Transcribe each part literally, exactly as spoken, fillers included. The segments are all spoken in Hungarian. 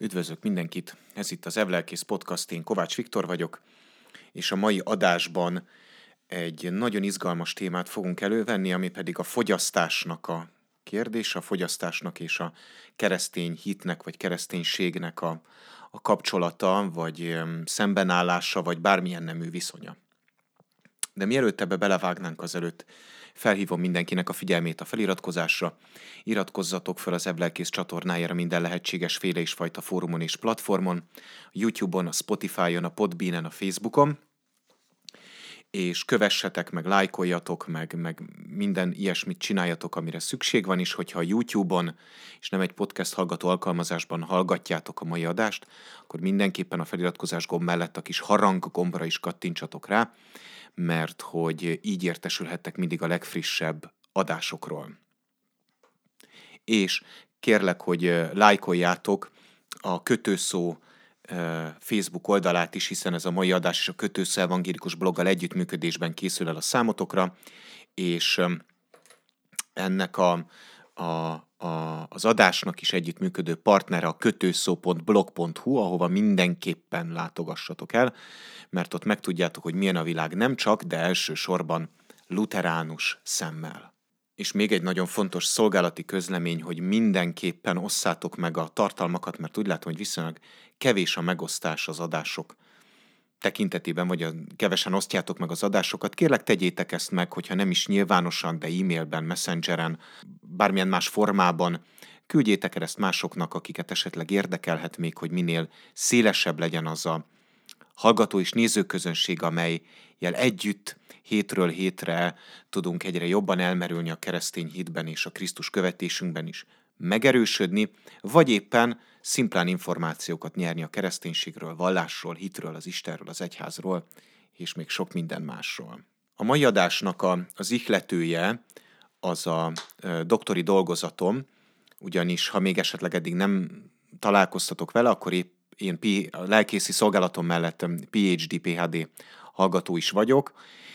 Üdvözlök mindenkit! Ez itt az Evlelkész Podcast, én Kovács Viktor vagyok, és a mai adásban egy nagyon izgalmas témát fogunk elővenni, ami pedig a fogyasztásnak a kérdése, a fogyasztásnak és a keresztény hitnek vagy kereszténységnek a, a kapcsolata, vagy öm, szembenállása, vagy bármilyen nemű viszonya. De mielőtt ebbe belevágnánk, azelőtt felhívom mindenkinek a figyelmét a feliratkozásra. Iratkozzatok fel az Evlelkész csatornájára minden lehetséges féle és fajta fórumon és platformon, a YouTube-on, a Spotify-on, a Podbean-en, a Facebookon, és kövessetek, meg lájkoljatok, meg, meg minden ilyesmit csináljatok, amire szükség van, és hogyha a YouTube-on, és nem egy podcast hallgató alkalmazásban hallgatjátok a mai adást, akkor mindenképpen a feliratkozás gomb mellett a kis harang gombra is kattintsatok rá, mert hogy így értesülhettek mindig a legfrissebb adásokról. És kérlek, hogy lájkoljátok a Kötőszó Facebook oldalát is, hiszen ez a mai adás és a Kötőszó evangélikus bloggal együttműködésben készül el a számotokra, és ennek a, a, a, az adásnak is együttműködő partnere a kötőszó pont blog pont hu, ahova mindenképpen látogassatok el, mert ott megtudjátok, hogy milyen a világ nem csak, de elsősorban luteránus szemmel. És még egy nagyon fontos szolgálati közlemény, hogy mindenképpen osszátok meg a tartalmakat, mert úgy látom, hogy viszonylag kevés a megosztás az adások tekintetében, vagy a, kevesen osztjátok meg az adásokat. Kérlek, tegyétek ezt meg, hogyha nem is nyilvánosan, de e-mailben, messengeren, bármilyen más formában, küldjétek el ezt másoknak, akiket esetleg érdekelhet még, hogy minél szélesebb legyen az a hallgató és nézőközönség, amelyel együtt hétről hétre tudunk egyre jobban elmerülni a keresztény hitben és a Krisztus követésünkben is megerősödni, vagy éppen szimplán információkat nyerni a kereszténységről, vallásról, hitről, az Istenről, az egyházról, és még sok minden másról. A mai adásnak a, az ihletője az a e, doktori dolgozatom, ugyanis ha még esetleg eddig nem találkoztatok vele, akkor épp én a lelkészi szolgálatom mellett pé há dé, pé há dé hallgató is vagyok,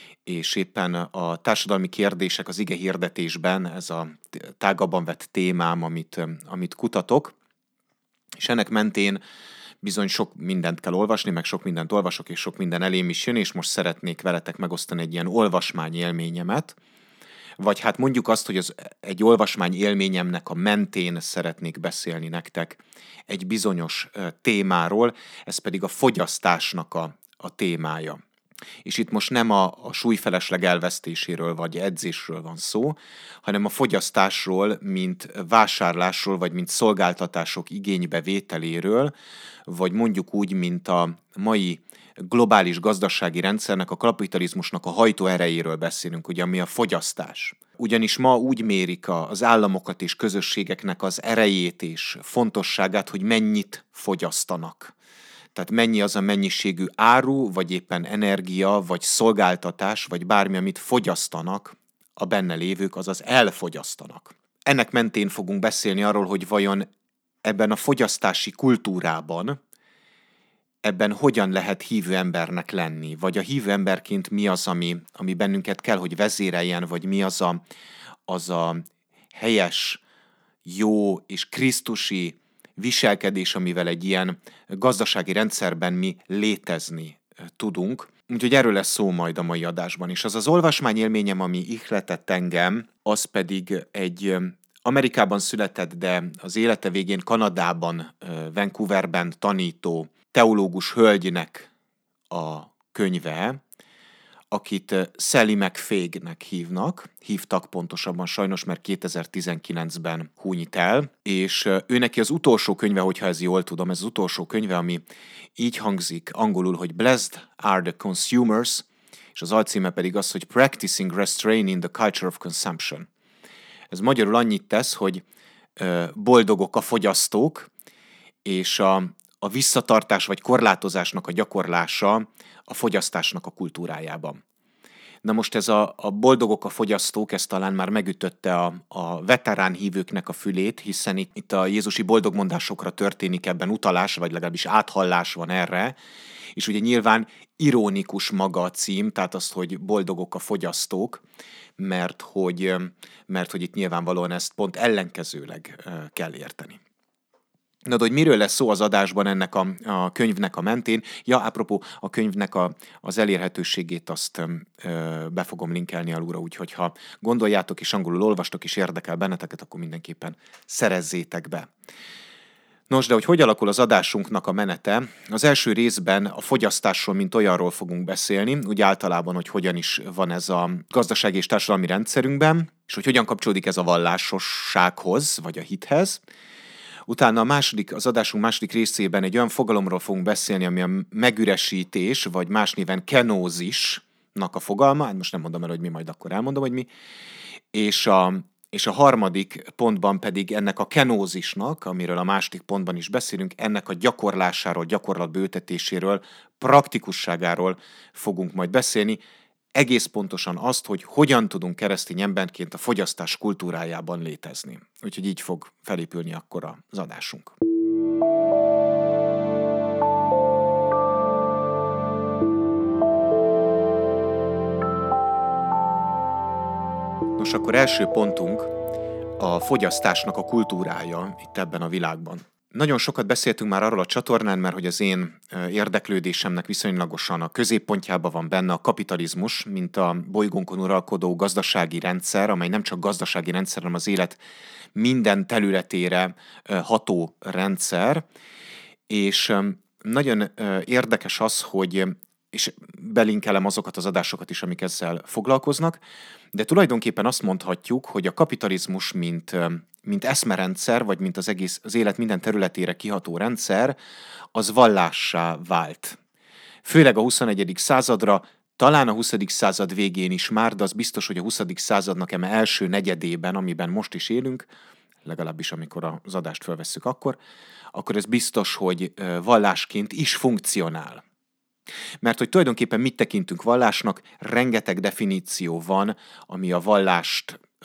és éppen a társadalmi kérdések az ige hirdetésben ez a tágabban vett témám, amit, amit kutatok, és ennek mentén bizony sok mindent kell olvasni, meg sok mindent olvasok, és sok minden elém is jön, és most szeretnék veletek megosztani egy ilyen olvasmány élményemet, vagy hát mondjuk azt, hogy az egy olvasmány élményemnek a mentén szeretnék beszélni nektek egy bizonyos témáról, ez pedig a fogyasztásnak a, a témája. És itt most nem a, a súlyfelesleg elvesztéséről vagy edzésről van szó, hanem a fogyasztásról, mint vásárlásról, vagy mint szolgáltatások igénybevételéről, vagy mondjuk úgy, mint a mai globális gazdasági rendszernek, a kapitalizmusnak a hajtó erejéről beszélünk, ugye, ami a fogyasztás. Ugyanis ma úgy mérik az államokat és közösségeknek az erejét és fontosságát, hogy mennyit fogyasztanak. Tehát mennyi az a mennyiségű áru, vagy éppen energia, vagy szolgáltatás, vagy bármi, amit fogyasztanak a benne lévők, azaz elfogyasztanak. Ennek mentén fogunk beszélni arról, hogy vajon ebben a fogyasztási kultúrában ebben hogyan lehet hívő embernek lenni, vagy a hívő emberként mi az, ami, ami bennünket kell, hogy vezéreljen, vagy mi az a, az a helyes, jó és krisztusi viselkedés, amivel egy ilyen gazdasági rendszerben mi létezni tudunk. Úgyhogy erről lesz szó majd a mai adásban is. Az az olvasmány élményem, ami ihletett engem, az pedig egy Amerikában született, de az élete végén Kanadában, Vancouverben tanító teológus hölgynek a könyve, akit Sally McFague-nek hívnak, hívtak pontosabban sajnos, mert kétezer-tizenkilencben hunyt el, és ő neki az utolsó könyve, hogyha ez jól tudom, ez az utolsó könyve, ami így hangzik angolul, hogy Blessed are the consumers, és az alcíme pedig az, hogy Practicing Restraining the Culture of Consumption. Ez magyarul annyit tesz, hogy boldogok a fogyasztók, és a, a visszatartás vagy korlátozásnak a gyakorlása a fogyasztásnak a kultúrájában. Na most ez a, a boldogok a fogyasztók, ez talán már megütötte a, a veterán hívőknek a fülét, hiszen itt, itt a jézusi boldogmondásokra történik ebben utalás, vagy legalábbis áthallás van erre, és ugye nyilván ironikus maga a cím, tehát azt, hogy boldogok a fogyasztók, mert hogy, mert hogy itt nyilvánvalóan ezt pont ellenkezőleg kell érteni. Na, de hogy miről lesz szó az adásban ennek a, a könyvnek a mentén? Ja, apropó, a könyvnek a, az elérhetőségét azt ö, be fogom linkelni alulra, úgyhogy ha gondoljátok és angolul olvastok és érdekel benneteket, akkor mindenképpen szerezzétek be. Nos, de hogy hogy alakul az adásunknak a menete? Az első részben a fogyasztásról, mint olyanról fogunk beszélni, úgy általában, hogy hogyan is van ez a gazdasági és társadalmi rendszerünkben, és hogy hogyan kapcsolódik ez a vallásossághoz, vagy a hithez. Utána a második, az adásunk második részében egy olyan fogalomról fogunk beszélni, ami a megüresítés, vagy más néven kenózisnak a fogalma, hát most nem mondom el, hogy mi, majd akkor elmondom, hogy mi, és a, és a harmadik pontban pedig ennek a kenózisnak, amiről a második pontban is beszélünk, ennek a gyakorlásáról, gyakorlatba ültetéséről, praktikusságáról fogunk majd beszélni, egész pontosan azt, hogy hogyan tudunk keresztény emberként a fogyasztás kultúrájában létezni. Úgyhogy így fog felépülni akkor az adásunk. Nos, akkor első pontunk a fogyasztásnak a kultúrája itt ebben a világban. Nagyon sokat beszéltünk már arról a csatornán, mert hogy az én érdeklődésemnek viszonylagosan a középpontjában van benne a kapitalizmus, mint a bolygónkon uralkodó gazdasági rendszer, amely nem csak gazdasági rendszer, hanem az élet minden területére ható rendszer. És nagyon érdekes az, hogy és belinkelem azokat az adásokat is, amik ezzel foglalkoznak, de tulajdonképpen azt mondhatjuk, hogy a kapitalizmus, mint, mint eszmerendszer, vagy mint az egész az élet minden területére kiható rendszer, az vallássá vált. Főleg a huszonegyedik századra, talán a huszadik század végén is már, de az biztos, hogy a huszadik századnak eme első negyedében, amiben most is élünk, legalábbis amikor az adást felvesszük akkor, akkor ez biztos, hogy vallásként is funkcionál. Mert hogy tulajdonképpen mit tekintünk vallásnak, rengeteg definíció van, ami a vallást ö,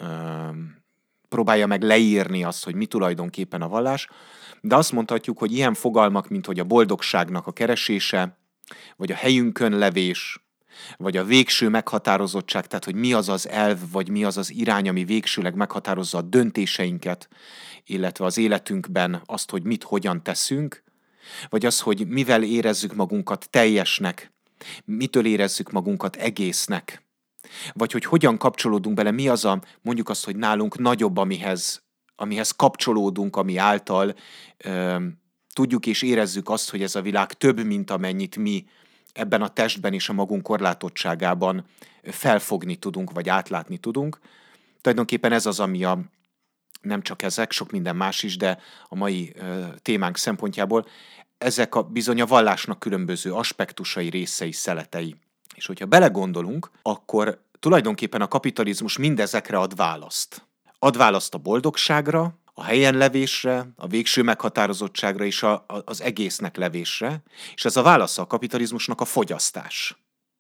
próbálja meg leírni azt, hogy mi tulajdonképpen a vallás, de azt mondhatjuk, hogy ilyen fogalmak, mint hogy a boldogságnak a keresése, vagy a helyünkön levés, vagy a végső meghatározottság, tehát hogy mi az az elv, vagy mi az az irány, ami végsőleg meghatározza a döntéseinket, illetve az életünkben azt, hogy mit hogyan teszünk, vagy az, hogy mivel érezzük magunkat teljesnek, mitől érezzük magunkat egésznek, vagy hogy hogyan kapcsolódunk bele, mi az a, mondjuk azt, hogy nálunk nagyobb, amihez, amihez kapcsolódunk, ami által ö, tudjuk és érezzük azt, hogy ez a világ több, mint amennyit mi ebben a testben és a magunk korlátottságában felfogni tudunk, vagy átlátni tudunk. Tulajdonképpen ez az, ami a, nem csak ezek, sok minden más is, de a mai ö, témánk szempontjából ezek a bizony a vallásnak különböző aspektusai, részei, szeletei. És hogyha belegondolunk, akkor tulajdonképpen a kapitalizmus mindezekre ad választ. Ad választ a boldogságra, a helyen levésre, a végső meghatározottságra és a, a, az egésznek levésre, és ez a válasz a kapitalizmusnak a fogyasztás.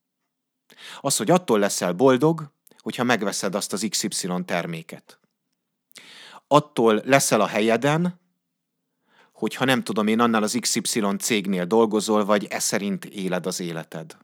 Az, hogy attól leszel boldog, hogyha megveszed azt az iksz ipszilon terméket. Attól leszel a helyeden, hogyha nem tudom én, annál az iksz ipszilon cégnél dolgozol, vagy e szerint éled az életed.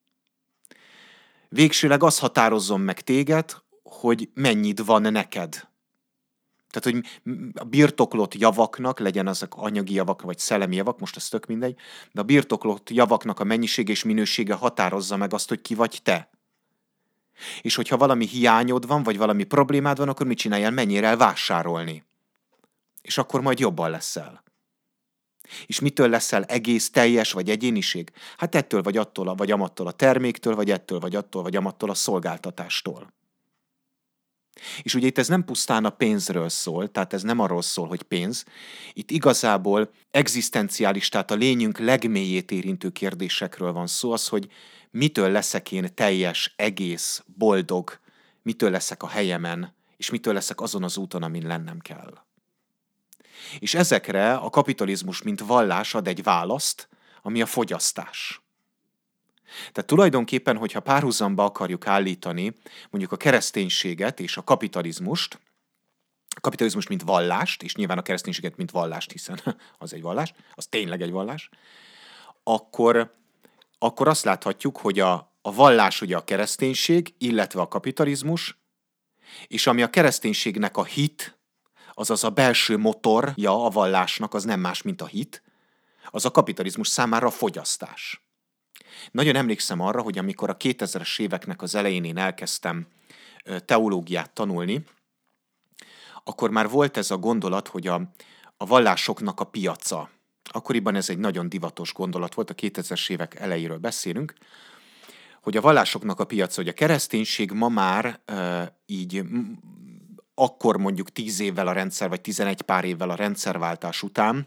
Végsőleg az határozzon meg téged, hogy mennyit van neked. Tehát, hogy a birtoklott javaknak, legyen azok anyagi javak, vagy szellemi javak, most ez tök mindegy, de a birtoklott javaknak a mennyiség és minősége határozza meg azt, hogy ki vagy te. És hogyha valami hiányod van, vagy valami problémád van, akkor mit csináljál? Menjél el vásárolni. És akkor majd jobban leszel. És mitől leszel egész, teljes vagy egyéniség? Hát ettől vagy attól, vagy amattól a terméktől, vagy ettől vagy attól, vagy amattól a szolgáltatástól. És ugye itt ez nem pusztán a pénzről szól, tehát ez nem arról szól, hogy pénz. Itt igazából egzisztenciális, tehát a lényünk legmélyét érintő kérdésekről van szó, az, hogy mitől leszek én teljes, egész, boldog, mitől leszek a helyemen, és mitől leszek azon az úton, amin lennem kell. És ezekre a kapitalizmus, mint vallás ad egy választ, ami a fogyasztás. Tehát tulajdonképpen, hogyha párhuzamba akarjuk állítani mondjuk a kereszténységet és a kapitalizmust, a kapitalizmus mint vallást, és nyilván a kereszténységet mint vallást, hiszen az egy vallás, az tényleg egy vallás, akkor, akkor azt láthatjuk, hogy a, a vallás ugye a kereszténység, illetve a kapitalizmus, és ami a kereszténységnek a hit, azaz a belső motorja a vallásnak az nem más, mint a hit, az a kapitalizmus számára a fogyasztás. Nagyon emlékszem arra, hogy amikor a kétezres éveknek az elején én elkezdtem teológiát tanulni, akkor már volt ez a gondolat, hogy a, a vallásoknak a piaca. Akkoriban ez egy nagyon divatos gondolat volt, a kétezres évek elejéről beszélünk, hogy a vallásoknak a piaca, hogy a kereszténység ma már e, így akkor mondjuk tíz évvel a rendszer, vagy tizenegy pár évvel a rendszerváltás után,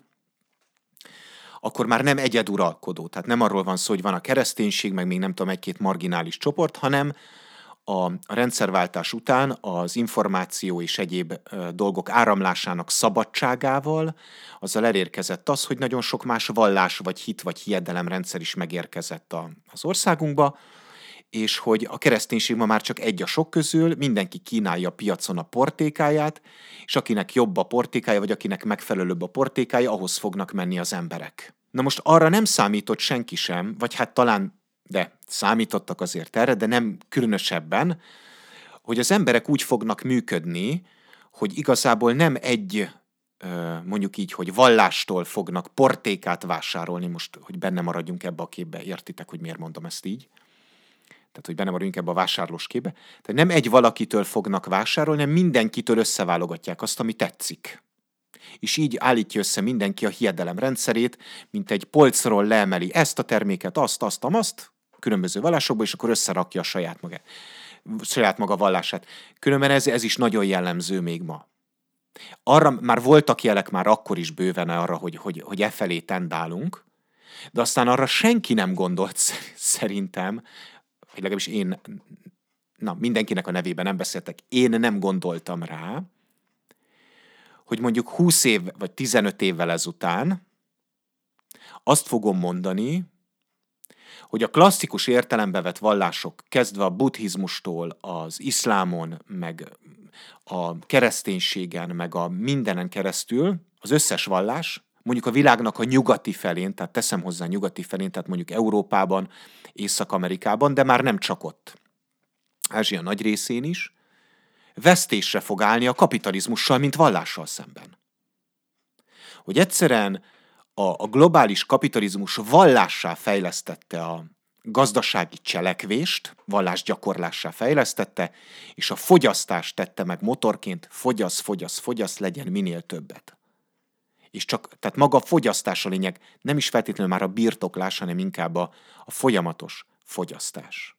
akkor már nem egyeduralkodó. Tehát nem arról van szó, hogy van a kereszténység, meg még nem tudom, egy-két marginális csoport, hanem a rendszerváltás után az információ és egyéb dolgok áramlásának szabadságával azzal elérkezett az, hogy nagyon sok más vallás, vagy hit, vagy hiedelemrendszer is megérkezett az országunkba, és hogy a kereszténység ma már csak egy a sok közül, mindenki kínálja a piacon a portékáját, és akinek jobb a portékája, vagy akinek megfelelőbb a portékája, ahhoz fognak menni az emberek. Na most arra nem számított senki sem, vagy hát talán, de számítottak azért erre, de nem különösebben, hogy az emberek úgy fognak működni, hogy igazából nem egy, mondjuk így, hogy vallástól fognak portékát vásárolni, most, hogy benne maradjunk ebbe a képbe, értitek, hogy miért mondom ezt így? Tehát, hogy benne maradjunk ebbe a vásárlós képbe. Tehát nem egy valakitől fognak vásárolni, hanem mindenkitől összeválogatják azt, ami tetszik. És így állítja össze mindenki a hiedelem rendszerét, mint egy polcról leemeli ezt a terméket, azt, azt, azt, különböző vallásokból, és akkor összerakja a saját maga, saját maga vallását. Különben ez, ez is nagyon jellemző még ma. Arra már voltak jelek már akkor is bőven arra, hogy, hogy, hogy e felé tendálunk, de aztán arra senki nem gondolt szerintem, vagy legalábbis én, na mindenkinek a nevében nem beszéltek, én nem gondoltam rá, hogy mondjuk húsz év vagy tizenöt évvel ezután azt fogom mondani, hogy a klasszikus értelembe vett vallások, kezdve a buddhizmustól, az iszlámon, meg a kereszténységen, meg a mindenen keresztül, az összes vallás, mondjuk a világnak a nyugati felén, tehát teszem hozzá nyugati felén, tehát mondjuk Európában, Észak-Amerikában, de már nem csak ott, Ázsia nagy részén is, vesztésre fog állni a kapitalizmussal, mint vallással szemben. Hogy egyszerűen a, a globális kapitalizmus vallássá fejlesztette a gazdasági cselekvést, vallásgyakorlássá fejlesztette, és a fogyasztást tette meg motorként, fogyasz, fogyasz, fogyasz, legyen minél többet. És csak, tehát maga a fogyasztás a lényeg, nem is feltétlenül már a birtoklás, hanem inkább a, a folyamatos fogyasztás.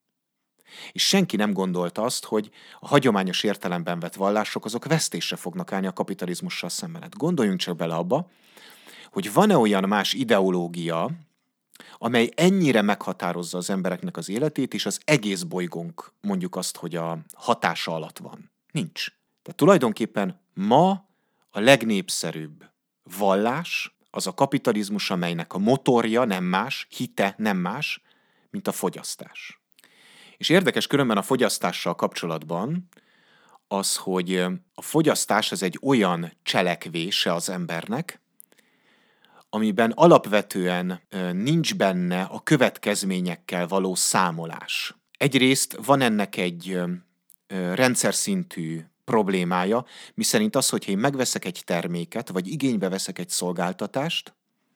És senki nem gondolta azt, hogy a hagyományos értelemben vett vallások azok vesztésre fognak állni a kapitalizmussal szemben. Hát gondoljunk csak bele abba, hogy van-e olyan más ideológia, amely ennyire meghatározza az embereknek az életét, és az egész bolygónk mondjuk azt, hogy a hatása alatt van. Nincs. Tehát tulajdonképpen ma a legnépszerűbb vallás az a kapitalizmus, amelynek a motorja nem más, hite nem más, mint a fogyasztás. És érdekes különben a fogyasztással kapcsolatban az, hogy a fogyasztás az egy olyan cselekvése az embernek, amiben alapvetően nincs benne a következményekkel való számolás. Egyrészt van ennek egy rendszer szintű problémája, miszerint az, hogyha én megveszek egy terméket, vagy igénybe veszek egy szolgáltatást,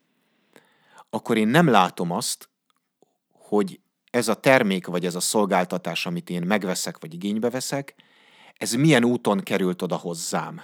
akkor én nem látom azt, hogy ez a termék, vagy ez a szolgáltatás, amit én megveszek, vagy igénybe veszek, ez milyen úton került oda hozzám.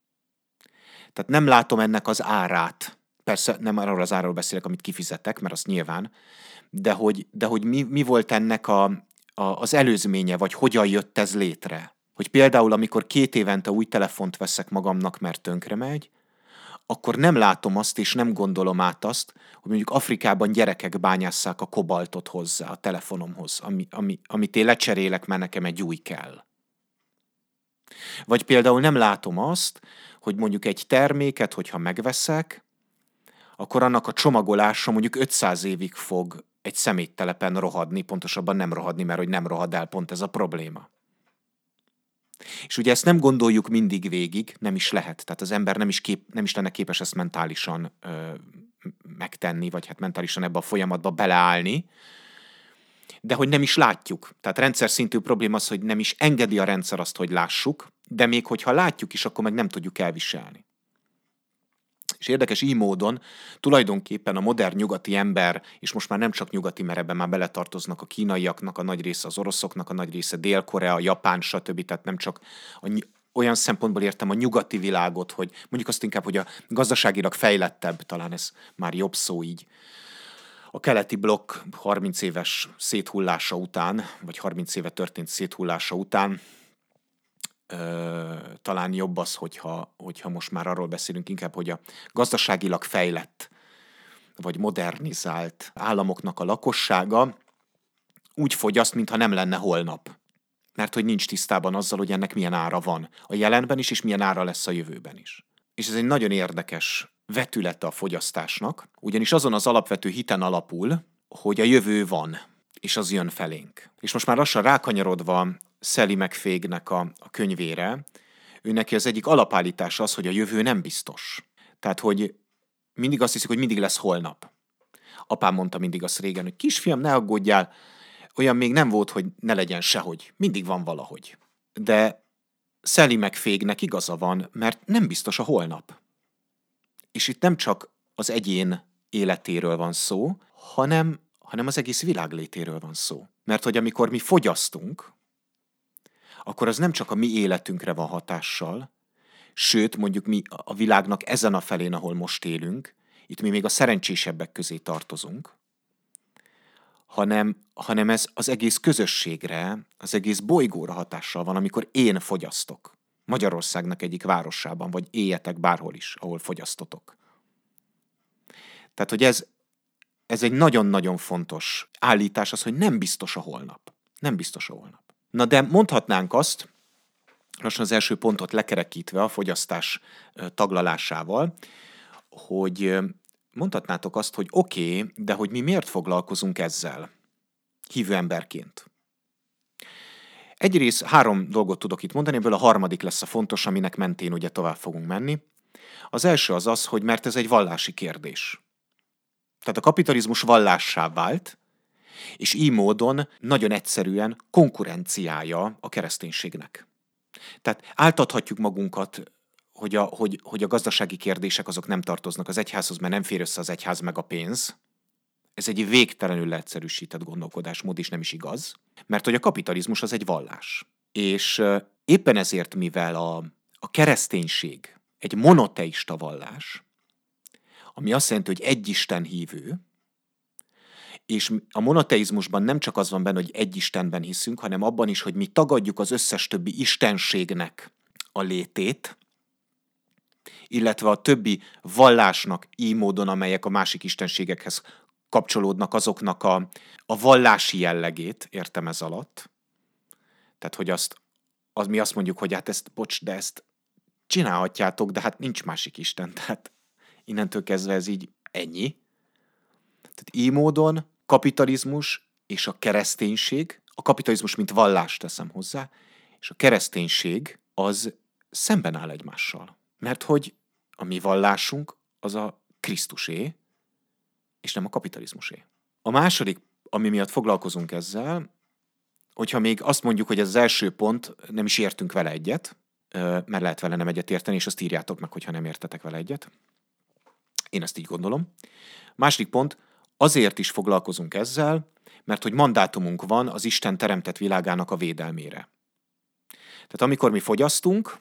Tehát nem látom ennek az árát. Persze nem arról az árról beszélek, amit kifizetek, mert az nyilván, de hogy, de hogy mi, mi volt ennek a, a, az előzménye, vagy hogyan jött ez létre. Hogy például, amikor két évente új telefont veszek magamnak, mert tönkre megy, akkor nem látom azt, és nem gondolom át azt, hogy mondjuk Afrikában gyerekek bányásszák a kobaltot hozzá a telefonomhoz, ami, ami, amit én lecserélek, mert nekem egy új kell. Vagy például nem látom azt, hogy mondjuk egy terméket, hogyha megveszek, akkor annak a csomagolása mondjuk ötszáz évig fog egy szeméttelepen rohadni, pontosabban nem rohadni, mert hogy nem rohad el, pont ez a probléma. És ugye ezt nem gondoljuk mindig végig, nem is lehet. Tehát az ember nem is, kép, nem is lenne képes ezt mentálisan ö, megtenni, vagy hát mentálisan ebbe a folyamatba beleállni, de hogy nem is látjuk. Tehát rendszer szintű probléma az, hogy nem is engedi a rendszer azt, hogy lássuk, de még hogyha látjuk is, akkor meg nem tudjuk elviselni. És érdekes így módon tulajdonképpen a modern nyugati ember, és most már nem csak nyugati, mert ebben már beletartoznak a kínaiaknak, a nagy része az oroszoknak, a nagy része Dél-Korea, Japán, stb. Tehát nem csak a, olyan szempontból értem a nyugati világot, hogy mondjuk azt inkább, hogy a gazdaságilag fejlettebb, talán ez már jobb szó így, a keleti blokk harminc éves széthullása után, vagy harminc éve történt széthullása után, Ö, talán jobb az, hogyha, hogyha most már arról beszélünk inkább, hogy a gazdaságilag fejlett, vagy modernizált államoknak a lakossága úgy fogyaszt, mintha nem lenne holnap. Mert hogy nincs tisztában azzal, hogy ennek milyen ára van a jelenben is, és milyen ára lesz a jövőben is. És ez egy nagyon érdekes vetülete a fogyasztásnak, ugyanis azon az alapvető hiten alapul, hogy a jövő van, és az jön felénk. És most már lassan rákanyarodva Sally McFague-nek a, a könyvére, ő neki az egyik alapállítása az, hogy a jövő nem biztos. Tehát, hogy mindig azt hiszik, hogy mindig lesz holnap. Apám mondta mindig azt régen, hogy kisfiam, ne aggódjál, olyan még nem volt, hogy ne legyen sehogy. Mindig van valahogy. De Sally McFague-nek igaza van, mert nem biztos a holnap. És itt nem csak az egyén életéről van szó, hanem, hanem az egész világ létéről van szó. Mert hogy amikor mi fogyasztunk, akkor az nem csak a mi életünkre van hatással, sőt, mondjuk mi a világnak ezen a felén, ahol most élünk, itt mi még a szerencsésebbek közé tartozunk, hanem, hanem ez az egész közösségre, az egész bolygóra hatással van, amikor én fogyasztok. Magyarországnak egyik városában, vagy éljetek bárhol is, ahol fogyasztotok. Tehát, hogy ez, ez egy nagyon-nagyon fontos állítás az, hogy nem biztos a holnap. Nem biztos a holnap. Na de mondhatnánk azt, lassan az első pontot lekerekítve a fogyasztás taglalásával, hogy mondhatnátok azt, hogy oké, okay, de hogy mi miért foglalkozunk ezzel hívő emberként. Egyrészt három dolgot tudok itt mondani, ebből a harmadik lesz a fontos, aminek mentén ugye tovább fogunk menni. Az első az az, hogy mert ez egy vallási kérdés. Tehát a kapitalizmus vallássá vált, és így módon nagyon egyszerűen konkurenciája a kereszténységnek. Tehát áltathatjuk magunkat, hogy a, hogy, hogy a gazdasági kérdések azok nem tartoznak az egyházhoz, mert nem fér össze az egyház meg a pénz. Ez egy végtelenül leegyszerűsített gondolkodásmód, és nem is igaz, mert hogy a kapitalizmus az egy vallás. És éppen ezért, mivel a, a kereszténység egy monoteista vallás, ami azt jelenti, hogy egy Isten hívő, és a monoteizmusban nem csak az van benne, hogy egy Istenben hiszünk, hanem abban is, hogy mi tagadjuk az összes többi istenségnek a létét, illetve a többi vallásnak így módon, amelyek a másik istenségekhez kapcsolódnak, azoknak a, a vallási jellegét, értem ez alatt. Tehát, hogy azt, az mi azt mondjuk, hogy hát ezt, bocs, de ezt csinálhatjátok, de hát nincs másik Isten, tehát innentől kezdve ez így ennyi. Tehát így módon kapitalizmus és a kereszténység, a kapitalizmus mint vallást teszem hozzá, és a kereszténység az szemben áll egymással. Mert hogy a mi vallásunk az a Krisztusé, és nem a kapitalizmusé. A második, ami miatt foglalkozunk ezzel, hogyha még azt mondjuk, hogy ez az első pont, nem is értünk vele egyet, mert lehet vele nem egyet érteni, és azt írjátok meg, hogyha nem értetek vele egyet. Én ezt így gondolom. Második pont, azért is foglalkozunk ezzel, mert hogy mandátumunk van az Isten teremtett világának a védelmére. Tehát amikor mi fogyasztunk,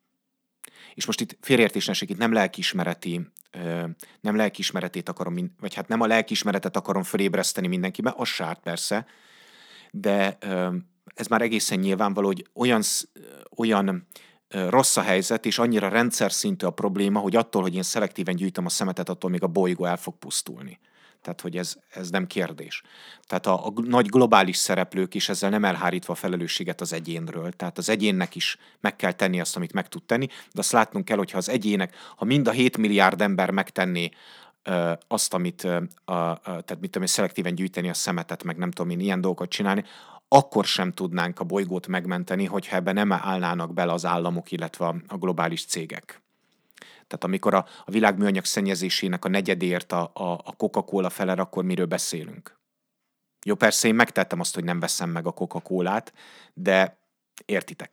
és most itt félreértésnek itt nem lelkiismereti, nem lelkiismeretét akarom, vagy hát nem a lelkiismeretet akarom fölébreszteni mindenkibe, az sárt persze, de ez már egészen nyilvánvaló, hogy olyan, olyan rossz a helyzet, és annyira rendszer szintű a probléma, hogy attól, hogy én szelektíven gyűjtöm a szemetet, attól még a bolygó el fog pusztulni. Tehát, hogy ez, ez nem kérdés. Tehát a, a nagy globális szereplők is ezzel nem elhárítva a felelősséget az egyénről. Tehát az egyénnek is meg kell tenni azt, amit meg tud tenni, de azt látnunk kell, hogyha az egyének, ha mind a hét milliárd ember megtenné ö, azt, amit, ö, a, a, tehát mit tudom, szelektíven gyűjteni a szemetet, meg nem tudom én ilyen dolgokat csinálni, akkor sem tudnánk a bolygót megmenteni, hogyha ebben nem állnának bele az államok, illetve a, a globális cégek. Tehát amikor a, a világ műanyag szennyezésének a negyedért a, a, a Coca-Cola feler, akkor miről beszélünk? Jó, persze én megtettem azt, hogy nem veszem meg a Coca-Colát, de értitek.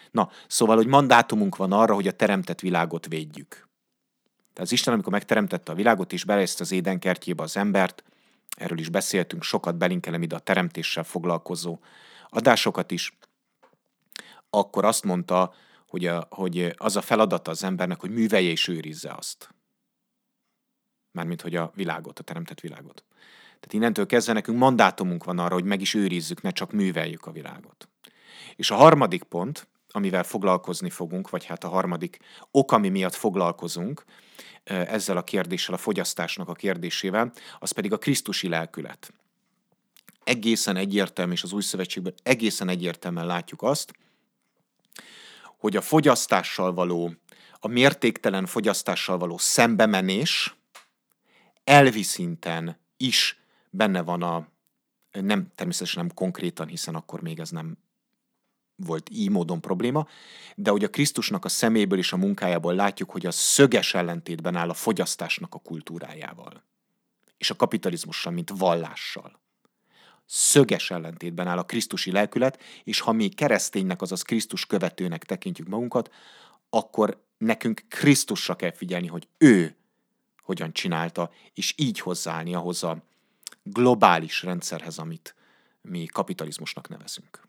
Na, szóval, hogy mandátumunk van arra, hogy a teremtett világot védjük. Tehát az Isten, amikor megteremtette a világot, és belejezte az Éden kertjébe az embert, erről is beszéltünk, sokat belinkelem ide a teremtéssel foglalkozó adásokat is, akkor azt mondta, hogy, a, hogy az a feladata az embernek, hogy művelje és őrizze azt. Mármint, hogy a világot, a teremtett világot. Tehát innentől kezdve nekünk mandátumunk van arra, hogy meg is őrizzük, ne csak műveljük a világot. És a harmadik pont, amivel foglalkozni fogunk, vagy hát a harmadik ok, ami miatt foglalkozunk ezzel a kérdéssel, a fogyasztásnak a kérdésével, az pedig a krisztusi lelkület. Egészen egyértelmű, és az Új Szövetségben egészen egyértelműen látjuk azt, hogy a fogyasztással való, a mértéktelen fogyasztással való szembemenés elvi szinten is benne van a, nem, természetesen nem konkrétan, hiszen akkor még ez nem volt így módon probléma, de hogy a Krisztusnak a szeméből és a munkájából látjuk, hogy az szöges ellentétben áll a fogyasztásnak a kultúrájával. És a kapitalizmussal, mint vallással. Szöges ellentétben áll a krisztusi lelkület, és ha mi kereszténynek, azaz Krisztus követőnek tekintjük magunkat, akkor nekünk Krisztusra kell figyelni, hogy ő hogyan csinálta, és így hozzáállni ahhoz a globális rendszerhez, amit mi kapitalizmusnak nevezünk.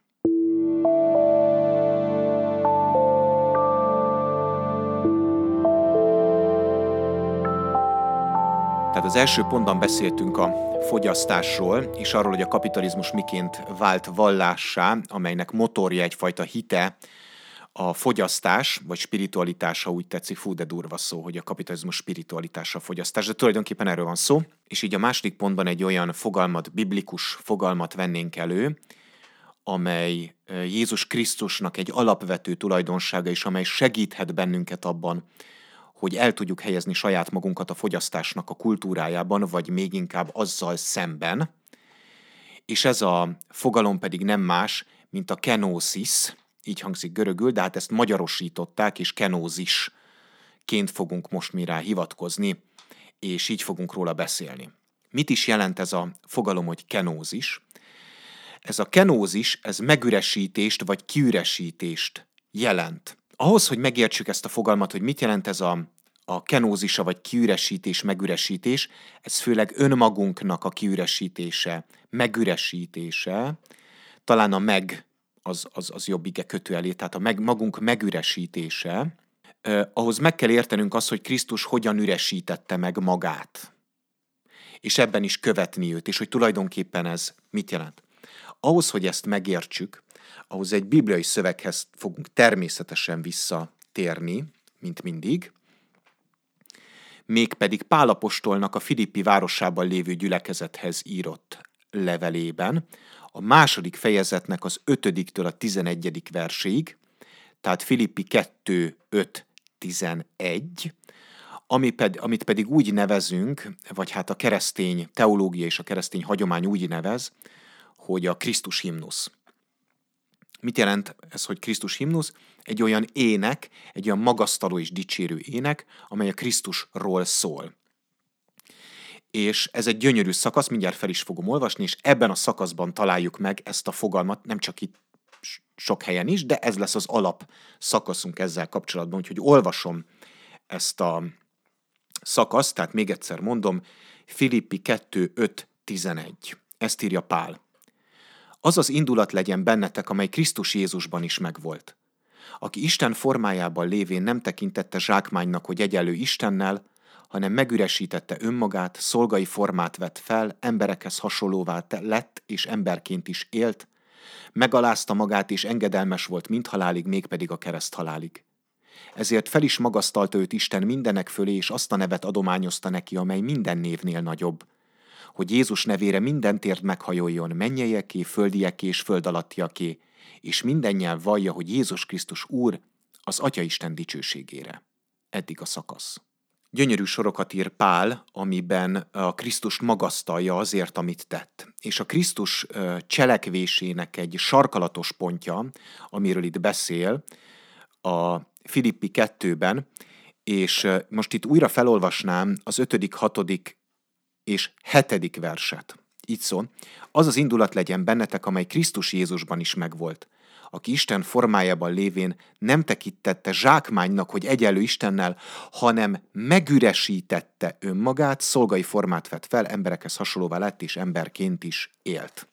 Tehát az első pontban beszéltünk a fogyasztásról, és arról, hogy a kapitalizmus miként vált vallássá, amelynek motorja egyfajta hite, a fogyasztás, vagy spiritualitás, ha úgy tetszik, fú, de durva szó, hogy a kapitalizmus spiritualitása a fogyasztás, de tulajdonképpen erről van szó. És így a második pontban egy olyan fogalmat, biblikus fogalmat vennénk elő, amely Jézus Krisztusnak egy alapvető tulajdonsága, és amely segíthet bennünket abban, hogy el tudjuk helyezni saját magunkat a fogyasztásnak a kultúrájában, vagy még inkább azzal szemben. És ez a fogalom pedig nem más, mint a kenosis, így hangzik görögül, de hát ezt magyarosították, és kenózisként fogunk most mi rá hivatkozni, és így fogunk róla beszélni. Mit is jelent ez a fogalom, hogy kenózis? Ez a kenózis, ez megüresítést vagy kiüresítést jelent. Ahhoz, hogy megértsük ezt a fogalmat, hogy mit jelent ez a, a kenózisa vagy kiüresítés, megüresítés, ez főleg önmagunknak a kiüresítése, megüresítése, talán a meg az, az, az jobb ige kötő elé, tehát a meg, magunk megüresítése, eh, ahhoz meg kell értenünk azt, hogy Krisztus hogyan üresítette meg magát. És ebben is követni őt, és hogy tulajdonképpen ez mit jelent. Ahhoz, hogy ezt megértsük, ahhoz egy bibliai szöveghez fogunk természetesen visszatérni, mint mindig, mégpedig Pál apostolnak a Filippi városában lévő gyülekezethez írott levelében, a második fejezetnek az ötödiktől a tizenegyedik verséig, tehát Filippi kettő, öt, tizenegy, ami ped, amit pedig úgy nevezünk, vagy hát a keresztény teológia és a keresztény hagyomány úgy nevez, hogy a Krisztus himnusz. Mit jelent ez, hogy Krisztus himnusz? Egy olyan ének, egy olyan magasztaló és dicsérő ének, amely a Krisztusról szól. És ez egy gyönyörű szakasz, mindjárt fel is fogom olvasni, és ebben a szakaszban találjuk meg ezt a fogalmat, nem csak itt sok helyen is, de ez lesz az alap szakaszunk ezzel kapcsolatban, úgyhogy olvasom ezt a szakaszt, tehát még egyszer mondom, Filippi kettő, öt, tizenegy. Ezt írja Pál. Az az indulat legyen bennetek, amely Krisztus Jézusban is megvolt, aki Isten formájában lévén nem tekintette zsákmánynak, hogy egyenlő Istennel, hanem megüresítette önmagát, szolgai formát vett fel, emberekhez hasonlóvá lett, és emberként is élt, megalázta magát, és engedelmes volt mindhalálig, mégpedig a kereszthalálig. Ezért fel is magasztalta őt Isten mindenek fölé, és azt a nevet adományozta neki, amely minden névnél nagyobb, hogy Jézus nevére minden térd meghajoljon, mennyeieké, földieké és föld alattiaké, és minden nyelv vallja, hogy Jézus Krisztus Úr, az Atyaisten dicsőségére. Eddig a szakasz. Gyönyörű sorokat ír Pál, amiben a Krisztust magasztalja azért, amit tett. És a Krisztus cselekvésének egy sarkalatos pontja, amiről itt beszél, a Filippi kettőben, és most itt újra felolvasnám az ötödik, hatodik és hetedik verset. Így szól, az az indulat legyen bennetek, amely Krisztus Jézusban is megvolt, aki Isten formájában lévén nem tekintette zsákmánynak, hogy egyenlő Istennel, hanem megüresítette önmagát, szolgai formát vett fel, emberekhez hasonlóvá lett, és emberként is élt.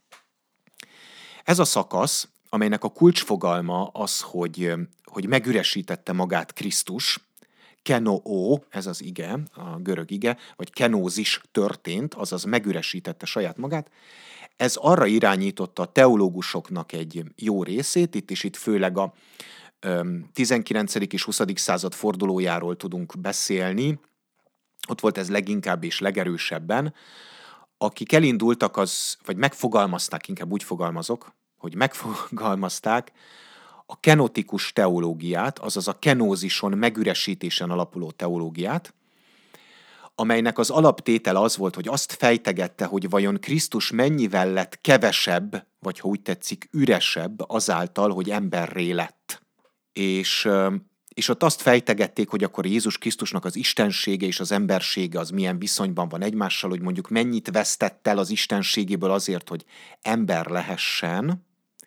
Ez a szakasz, amelynek a kulcsfogalma az, hogy, hogy megüresítette magát Krisztus, kenoo, ez az ige, a görög ige, vagy kenózis történt, azaz megüresítette saját magát, ez arra irányította a teológusoknak egy jó részét, itt is itt főleg a tizenkilencedik és huszadik század fordulójáról tudunk beszélni, ott volt ez leginkább és legerősebben, akik elindultak, az, vagy megfogalmazták, inkább úgy fogalmazok, hogy megfogalmazták a kenotikus teológiát, azaz a kenózison, megüresítésen alapuló teológiát, amelynek az alaptétele az volt, hogy azt fejtegette, hogy vajon Krisztus mennyivel lett kevesebb, vagy ha úgy tetszik, üresebb azáltal, hogy emberré lett. És, és ott azt fejtegették, hogy akkor Jézus Krisztusnak az istensége és az embersége az milyen viszonyban van egymással, hogy mondjuk mennyit vesztett el az istenségéből azért, hogy ember lehessen.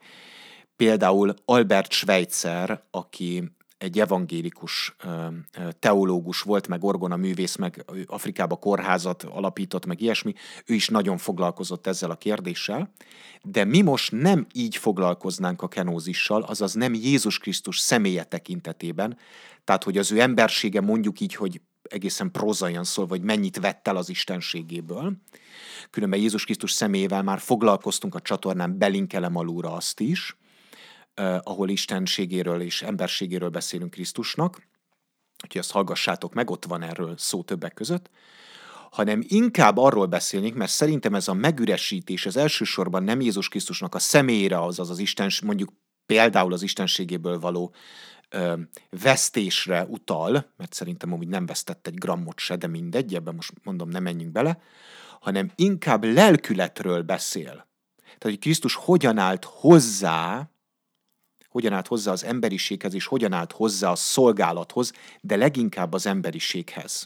Például Albert Schweitzer, aki egy evangélikus teológus volt, meg orgonaművész, meg Afrikába kórházat alapított, meg ilyesmi, ő is nagyon foglalkozott ezzel a kérdéssel, de mi most nem így foglalkoznánk a kenózissal, azaz nem Jézus Krisztus személye tekintetében, tehát hogy az ő embersége mondjuk így, hogy egészen prózaian szól, vagy mennyit vett el az istenségéből. Különben Jézus Krisztus személyével már foglalkoztunk a csatornán, belinkelem alulra azt is, Uh, ahol istenségéről és emberségéről beszélünk Krisztusnak, úgyhogy azt hallgassátok meg, ott van erről szó többek között, hanem inkább arról beszélnék, mert szerintem ez a megüresítés az elsősorban nem Jézus Krisztusnak a személyére, azaz az Isten, mondjuk például az istenségéből való ö, vesztésre utal, mert szerintem amúgy nem vesztett egy grammot se, de mindegy, ebben most mondom, nem menjünk bele, hanem inkább lelkületről beszél. Tehát, hogy Krisztus hogyan állt hozzá, hogyan állt hozzá az emberiséghez, és hogyan állt hozzá a szolgálathoz, de leginkább az emberiséghez.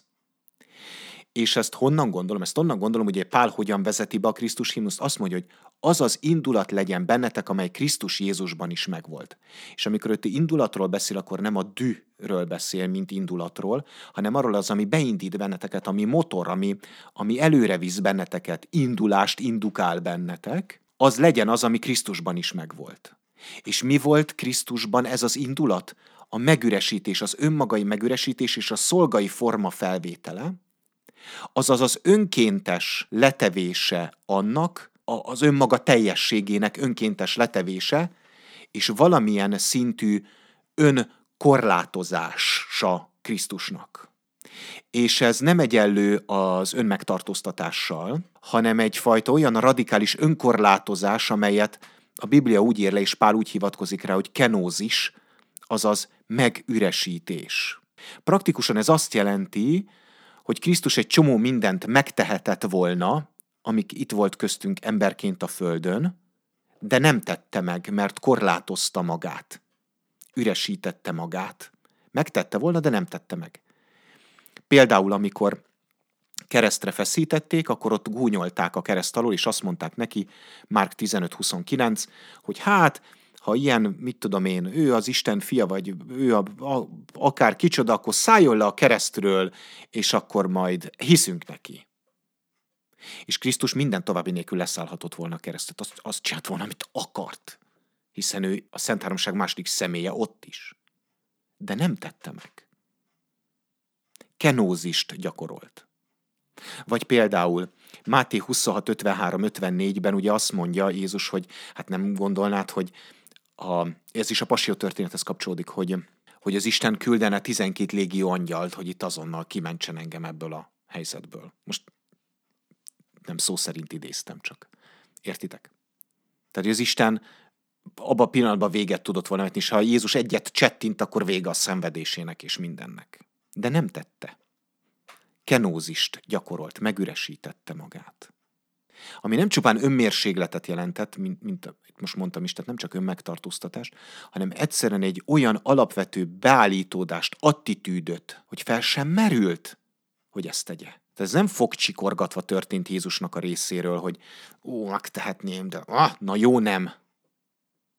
És ezt honnan gondolom? Ezt onnan gondolom, hogy Pál hogyan vezeti be a Krisztus himnuszt, azt mondja, hogy az az indulat legyen bennetek, amely Krisztus Jézusban is megvolt. És amikor ő indulatról beszél, akkor nem a dűről beszél, mint indulatról, hanem arról az, ami beindít benneteket, ami motor, ami, ami előre visz benneteket, indulást indukál bennetek, az legyen az, ami Krisztusban is megvolt. És mi volt Krisztusban ez az indulat? A megüresítés, az önmagai megüresítés és a szolgai forma felvétele, azaz az önkéntes letevése annak, az önmaga teljességének önkéntes letevése, és valamilyen szintű önkorlátozása Krisztusnak. És ez nem egyenlő az önmegtartóztatással, hanem egyfajta olyan radikális önkorlátozás, amelyet a Biblia úgy ír le, és Pál úgy hivatkozik rá, hogy kenózis, azaz megüresítés. Praktikusan ez azt jelenti, hogy Krisztus egy csomó mindent megtehetett volna, amik itt volt köztünk emberként a földön, de nem tette meg, mert korlátozta magát. Üresítette magát. Megtette volna, de nem tette meg. Például, amikor keresztre feszítették, akkor ott gúnyolták a kereszt alól, és azt mondták neki, Márk tizenöt huszonkilenc, hogy hát, ha ilyen, mit tudom én, ő az Isten fia, vagy ő a, a, akár kicsoda, akkor szálljon le a keresztről, és akkor majd hiszünk neki. És Krisztus minden további nélkül leszállhatott volna a keresztet, azt, azt csinált volna, amit akart, hiszen ő a Szent Háromság második személye ott is. De nem tette meg. Kenózist gyakorolt. Vagy például Máté huszonhat ötvenhárom ötvennégyben ugye azt mondja Jézus, hogy hát nem gondolnád, hogy a, ez is a Passzió történethez kapcsolódik, hogy, hogy az Isten küldene tizenkét légió angyalt, hogy itt azonnal kimentsen engem ebből a helyzetből. Most nem szó szerint idéztem csak. Értitek? Tehát az Isten abban a pillanatban véget tudott volna vetni, és ha Jézus egyet csettint, akkor vége a szenvedésének és mindennek. De nem tette. Kenózist gyakorolt, megüresítette magát. Ami nem csupán önmérségletet jelentett, mint, mint most mondtam is, tehát nem csak önmegtartóztatást, hanem egyszerűen egy olyan alapvető beállítódást, attitűdöt, hogy fel sem merült, hogy ezt tegye. Tehát ez nem fogcsikorgatva történt Jézusnak a részéről, hogy ó, megtehetném, de ah, na jó, nem.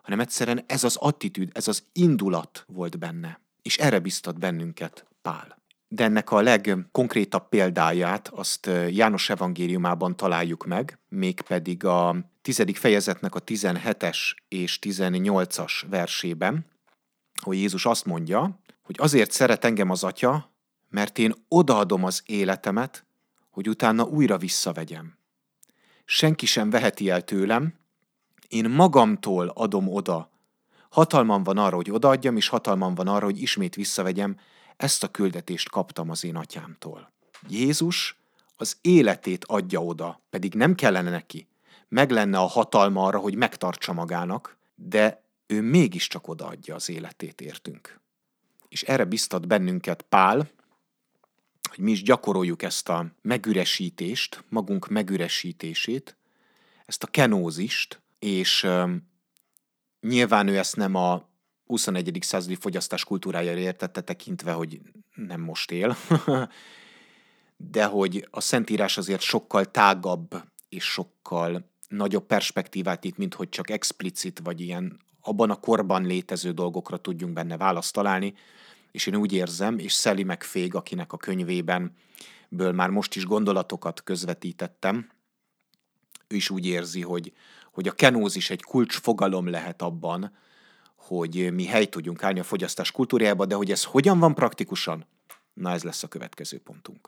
hanem egyszerűen ez az attitűd, ez az indulat volt benne. És erre biztat bennünket Pál. De ennek a legkonkrétabb példáját azt János evangéliumában találjuk meg, mégpedig a tizedik fejezetnek a tizenhetes és tizennyolcas versében, hogy Jézus azt mondja, hogy azért szeret engem az Atya, mert én odaadom az életemet, hogy utána újra visszavegyem. Senki sem veheti el tőlem, én magamtól adom oda. Hatalmam van arra, hogy odaadjam, és hatalmam van arra, hogy ismét visszavegyem. Ezt a küldetést kaptam az én atyámtól. Jézus az életét adja oda, pedig nem kellene neki. Meg lenne a hatalma arra, hogy megtartsa magának, de ő mégiscsak odaadja az életét értünk. És erre biztat bennünket Pál, hogy mi is gyakoroljuk ezt a megüresítést, magunk megüresítését, ezt a kenózist, és um, nyilván ő ezt nem a huszonegyedik századi fogyasztás kultúrájára értette tekintve, hogy nem most él, de hogy a Szentírás azért sokkal tágabb és sokkal nagyobb perspektívát itt, mint hogy csak explicit vagy ilyen abban a korban létező dolgokra tudjunk benne választ találni, és én úgy érzem, és Sally McFague, akinek a könyvében ből már most is gondolatokat közvetítettem, ő is úgy érzi, hogy, hogy a kenózis egy kulcsfogalom lehet abban, hogy mi helyt tudjunk állni a fogyasztás kultúrájába, de hogy ez hogyan van praktikusan? Na, ez lesz a következő pontunk.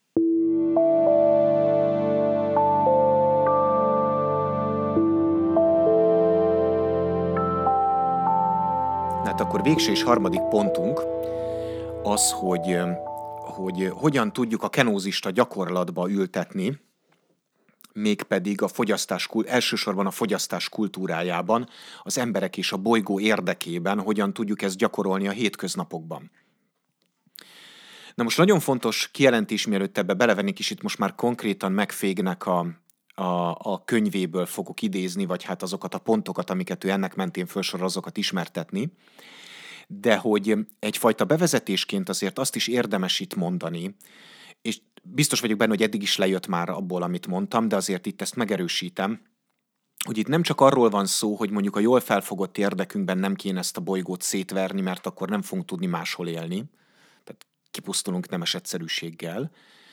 Hát akkor végső és harmadik pontunk az, hogy, hogy hogyan tudjuk a kenózist a gyakorlatba ültetni, mégpedig a fogyasztás, elsősorban a fogyasztás kultúrájában, az emberek és a bolygó érdekében, hogyan tudjuk ezt gyakorolni a hétköznapokban. Na most nagyon fontos kijelentés, mielőtt ebbe belevennék, és itt most már konkrétan McFague-nek a, a, a könyvéből fogok idézni, vagy hát azokat a pontokat, amiket ő ennek mentén felsorol, azokat ismertetni, de hogy egyfajta bevezetésként azért azt is érdemes itt mondani, és biztos vagyok benne, hogy eddig is lejött már abból, amit mondtam, de azért itt ezt megerősítem, hogy itt nem csak arról van szó, hogy mondjuk a jól felfogott érdekünkben nem kéne ezt a bolygót szétverni, mert akkor nem fogunk tudni máshol élni, tehát kipusztulunk nemes egyszerűséggel.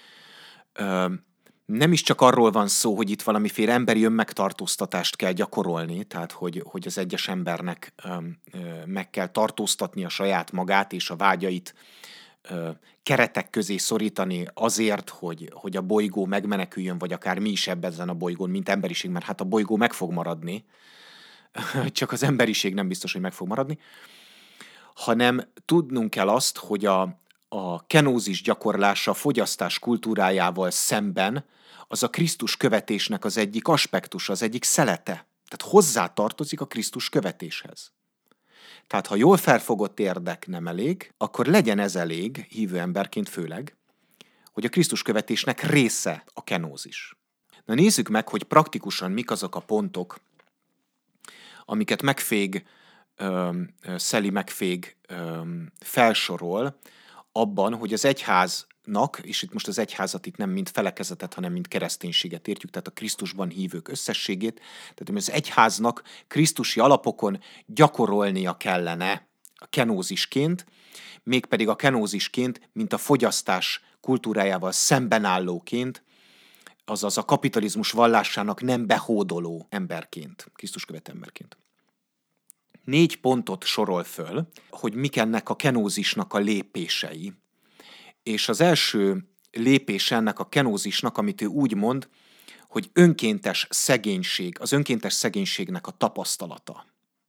Nem is csak arról van szó, hogy itt valamiféle emberi önmegtartóztatást kell gyakorolni, tehát hogy, hogy az egyes embernek meg kell tartóztatni a saját magát és a vágyait, keretek közé szorítani azért, hogy, hogy a bolygó megmeneküljön, vagy akár mi is ebben ezen a bolygón, mint emberiség, mert hát a bolygó meg fog maradni, csak az emberiség nem biztos, hogy meg fog maradni, hanem tudnunk kell azt, hogy a, a kenózis gyakorlása fogyasztás kultúrájával szemben az a Krisztus követésnek az egyik aspektusa, az egyik szelete. Tehát hozzátartozik a Krisztus követéshez. Tehát ha jól felfogott érdek nem elég, akkor legyen ez elég, hívő emberként főleg, hogy a Krisztus követésnek része a kenózis. Na nézzük meg, hogy praktikusan mik azok a pontok, amiket McFague, um, Sally McFague um, felsorol abban, hogy az egyháznak, és itt most az egyházat itt nem mint felekezetet, hanem mint kereszténységet értjük, tehát a Krisztusban hívők összességét, tehát az egyháznak krisztusi alapokon gyakorolnia kellene a kenózisként, mégpedig a kenózisként, mint a fogyasztás kultúrájával szembenállóként, azaz a kapitalizmus vallásának nem behódoló emberként, Krisztus követő emberként. Négy pontot sorol föl, hogy mik ennek a kenózisnak a lépései. És az első lépés ennek a kenózisnak, amit ő úgy mond, hogy önkéntes szegénység, az önkéntes szegénységnek a tapasztalata.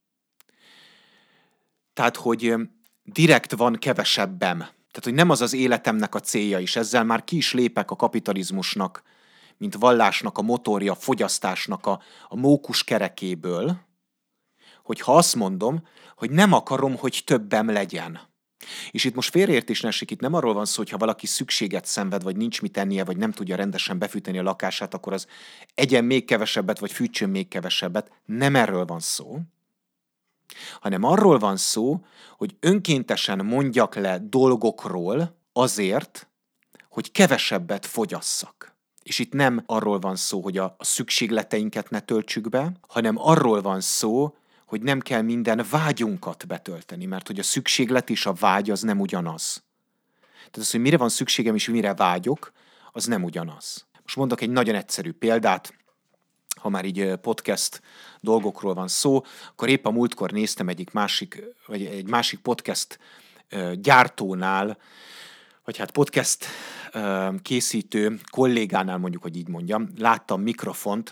Tehát, hogy direkt van kevesebbem. Tehát, hogy nem az az életemnek a célja is. Ezzel már ki is lépek a kapitalizmusnak, mint vallásnak a motorja, fogyasztásnak a, a mókus kerekéből, hogyha azt mondom, hogy nem akarom, hogy többem legyen. És itt most félreértés ne esik, itt nem arról van szó, hogy ha valaki szükséget szenved, vagy nincs mit ennie, vagy nem tudja rendesen befűteni a lakását, akkor az egyen még kevesebbet, vagy fűtsön még kevesebbet. Nem erről van szó, hanem arról van szó, hogy önkéntesen mondjak le dolgokról azért, hogy kevesebbet fogyasszak. És itt nem arról van szó, hogy a, a szükségleteinket ne töltsük be, hanem arról van szó, hogy nem kell minden vágyunkat betölteni, mert hogy a szükséglet és a vágy az nem ugyanaz. Tehát az, hogy mire van szükségem és mire vágyok, az nem ugyanaz. Most mondok egy nagyon egyszerű példát, ha már így podcast dolgokról van szó, akkor épp a múltkor néztem egyik másik, vagy egy másik podcast gyártónál, vagy hát podcast készítő kollégánál, mondjuk, hogy így mondjam, láttam mikrofont,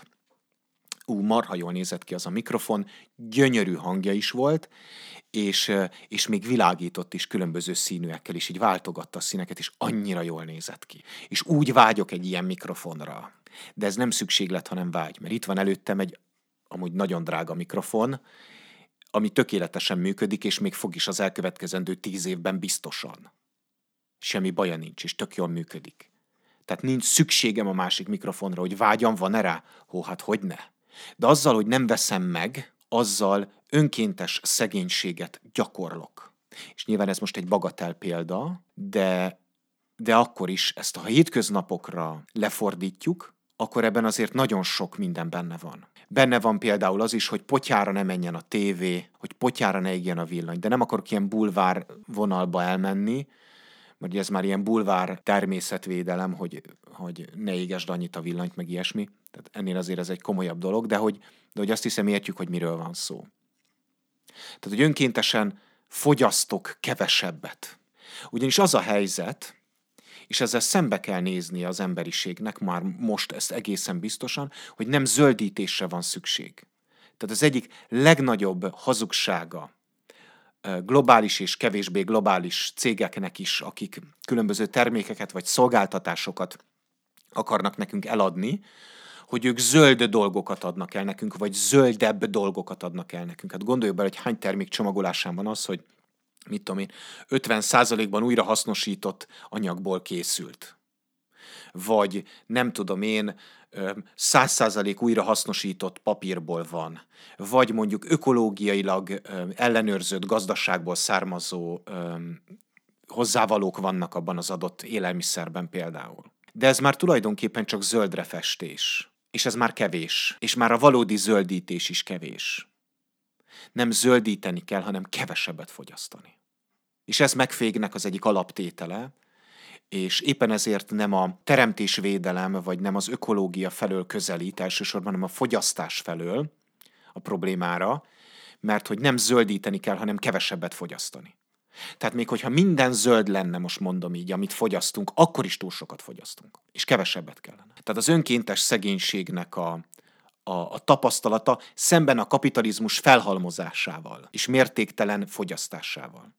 ú, marha jól nézett ki az a mikrofon, gyönyörű hangja is volt, és, és még világított is különböző színűekkel, és így váltogatta a színeket, és annyira jól nézett ki. És úgy vágyok egy ilyen mikrofonra. De ez nem szükséglet, hanem vágy, mert itt van előttem egy amúgy nagyon drága mikrofon, ami tökéletesen működik, és még fog is az elkövetkezendő tíz évben biztosan. Semmi baja nincs, és tök jól működik. Tehát nincs szükségem a másik mikrofonra, hogy vágyam van-e rá? Hó, hát hogyne. De azzal, hogy nem veszem meg, azzal önkéntes szegénységet gyakorlok. És nyilván ez most egy bagatel példa, de, de akkor is ezt a hétköznapokra lefordítjuk, akkor ebben azért nagyon sok minden benne van. Benne van például az is, hogy potyára ne menjen a tévé, hogy potyára ne égjen a villany, de nem akarok ilyen bulvár vonalba elmenni, mert ez már ilyen bulvár természetvédelem, hogy, hogy ne égesd annyit a villanyt, meg ilyesmi. Tehát ennél azért ez egy komolyabb dolog, de hogy, de hogy azt hiszem értjük, hogy miről van szó. Tehát, hogy önkéntesen fogyasztok kevesebbet. Ugyanis az a helyzet, és ezzel szembe kell nézni az emberiségnek, már most ezt egészen biztosan, hogy nem zöldítésre van szükség. Tehát az egyik legnagyobb hazugsága globális és kevésbé globális cégeknek is, akik különböző termékeket vagy szolgáltatásokat akarnak nekünk eladni, hogy ők zöld dolgokat adnak el nekünk, vagy zöldebb dolgokat adnak el nekünk. Hát gondoljuk bele, hogy hány termék csomagolásán van az, hogy mit tudom én, ötven százalékban újrahasznosított anyagból készült. Vagy nem tudom én, száz százalék újrahasznosított papírból van. Vagy mondjuk ökológiailag ellenőrzött gazdaságból származó hozzávalók vannak abban az adott élelmiszerben például. De ez már tulajdonképpen csak zöldre festés. És ez már kevés. És már a valódi zöldítés is kevés. Nem zöldíteni kell, hanem kevesebbet fogyasztani. És ez megfégnek az egyik alaptétele, és éppen ezért nem a teremtésvédelem, vagy nem az ökológia felől közelít elsősorban, hanem a fogyasztás felől a problémára, mert hogy nem zöldíteni kell, hanem kevesebbet fogyasztani. Tehát még hogyha minden zöld lenne, most mondom így, amit fogyasztunk, akkor is túl sokat fogyasztunk, és kevesebbet kellene. Tehát az önkéntes szegénységnek a, a, a tapasztalata szemben a kapitalizmus felhalmozásával és mértéktelen fogyasztásával.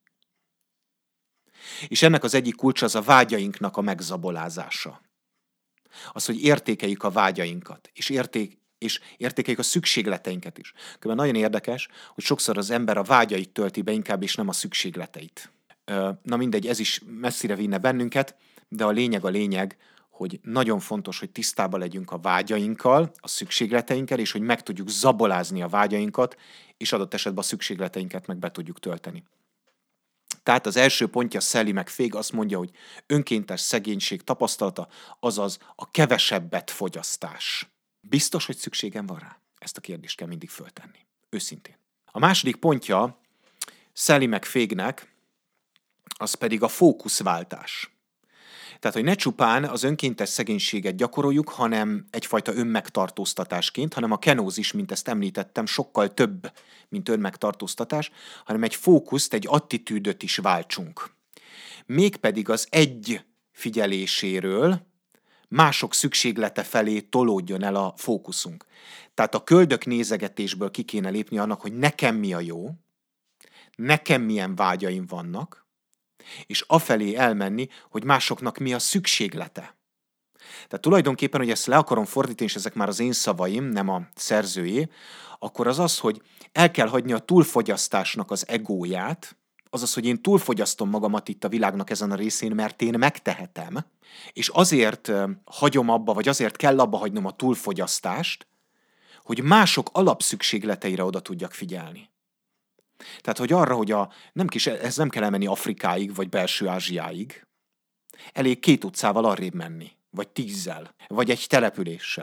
És ennek az egyik kulcsa az a vágyainknak a megzabolázása. Az, hogy értékeljük a vágyainkat, és, érték, és értékeljük a szükségleteinket is. Különben nagyon érdekes, hogy sokszor az ember a vágyait tölti be inkább, és nem a szükségleteit. Na mindegy, ez is messzire vinne bennünket, de a lényeg a lényeg, hogy nagyon fontos, hogy tisztában legyünk a vágyainkkal, a szükségleteinkkel, és hogy meg tudjuk zabolázni a vágyainkat, és adott esetben a szükségleteinket meg be tudjuk tölteni. Tehát az első pontja Sally McFague azt mondja, hogy önkéntes szegénység tapasztalata, azaz a kevesebbet fogyasztás. Biztos, hogy szükségem van rá? Ezt a kérdést kell mindig föltenni. Őszintén. A második pontja Sally McFague-nek az pedig a fókuszváltás. Tehát, hogy ne csupán az önkéntes szegénységet gyakoroljuk, hanem egyfajta önmegtartóztatásként, hanem a kenózis, mint ezt említettem, sokkal több, mint önmegtartóztatás, hanem egy fókuszt, egy attitűdöt is váltsunk. Mégpedig az egy figyeléséről mások szükséglete felé tolódjon el a fókuszunk. Tehát a köldök nézegetésből ki kéne lépni annak, hogy nekem mi a jó, nekem milyen vágyaim vannak, és afelé elmenni, hogy másoknak mi a szükséglete. Tehát tulajdonképpen, hogy ezt le akarom fordítani, és ezek már az én szavaim, nem a szerzőjé, akkor az az, hogy el kell hagyni a túlfogyasztásnak az egóját, azaz, hogy én túlfogyasztom magamat itt a világnak ezen a részén, mert én megtehetem, és azért hagyom abba, vagy azért kell abba hagynom a túlfogyasztást, hogy mások alapszükségleteire oda tudjak figyelni. Tehát, hogy arra, hogy a, nem kis, ez nem kell elmenni Afrikáig, vagy belső Ázsiáig, elég két utcával arrébb menni, vagy tízzel, vagy egy településsel.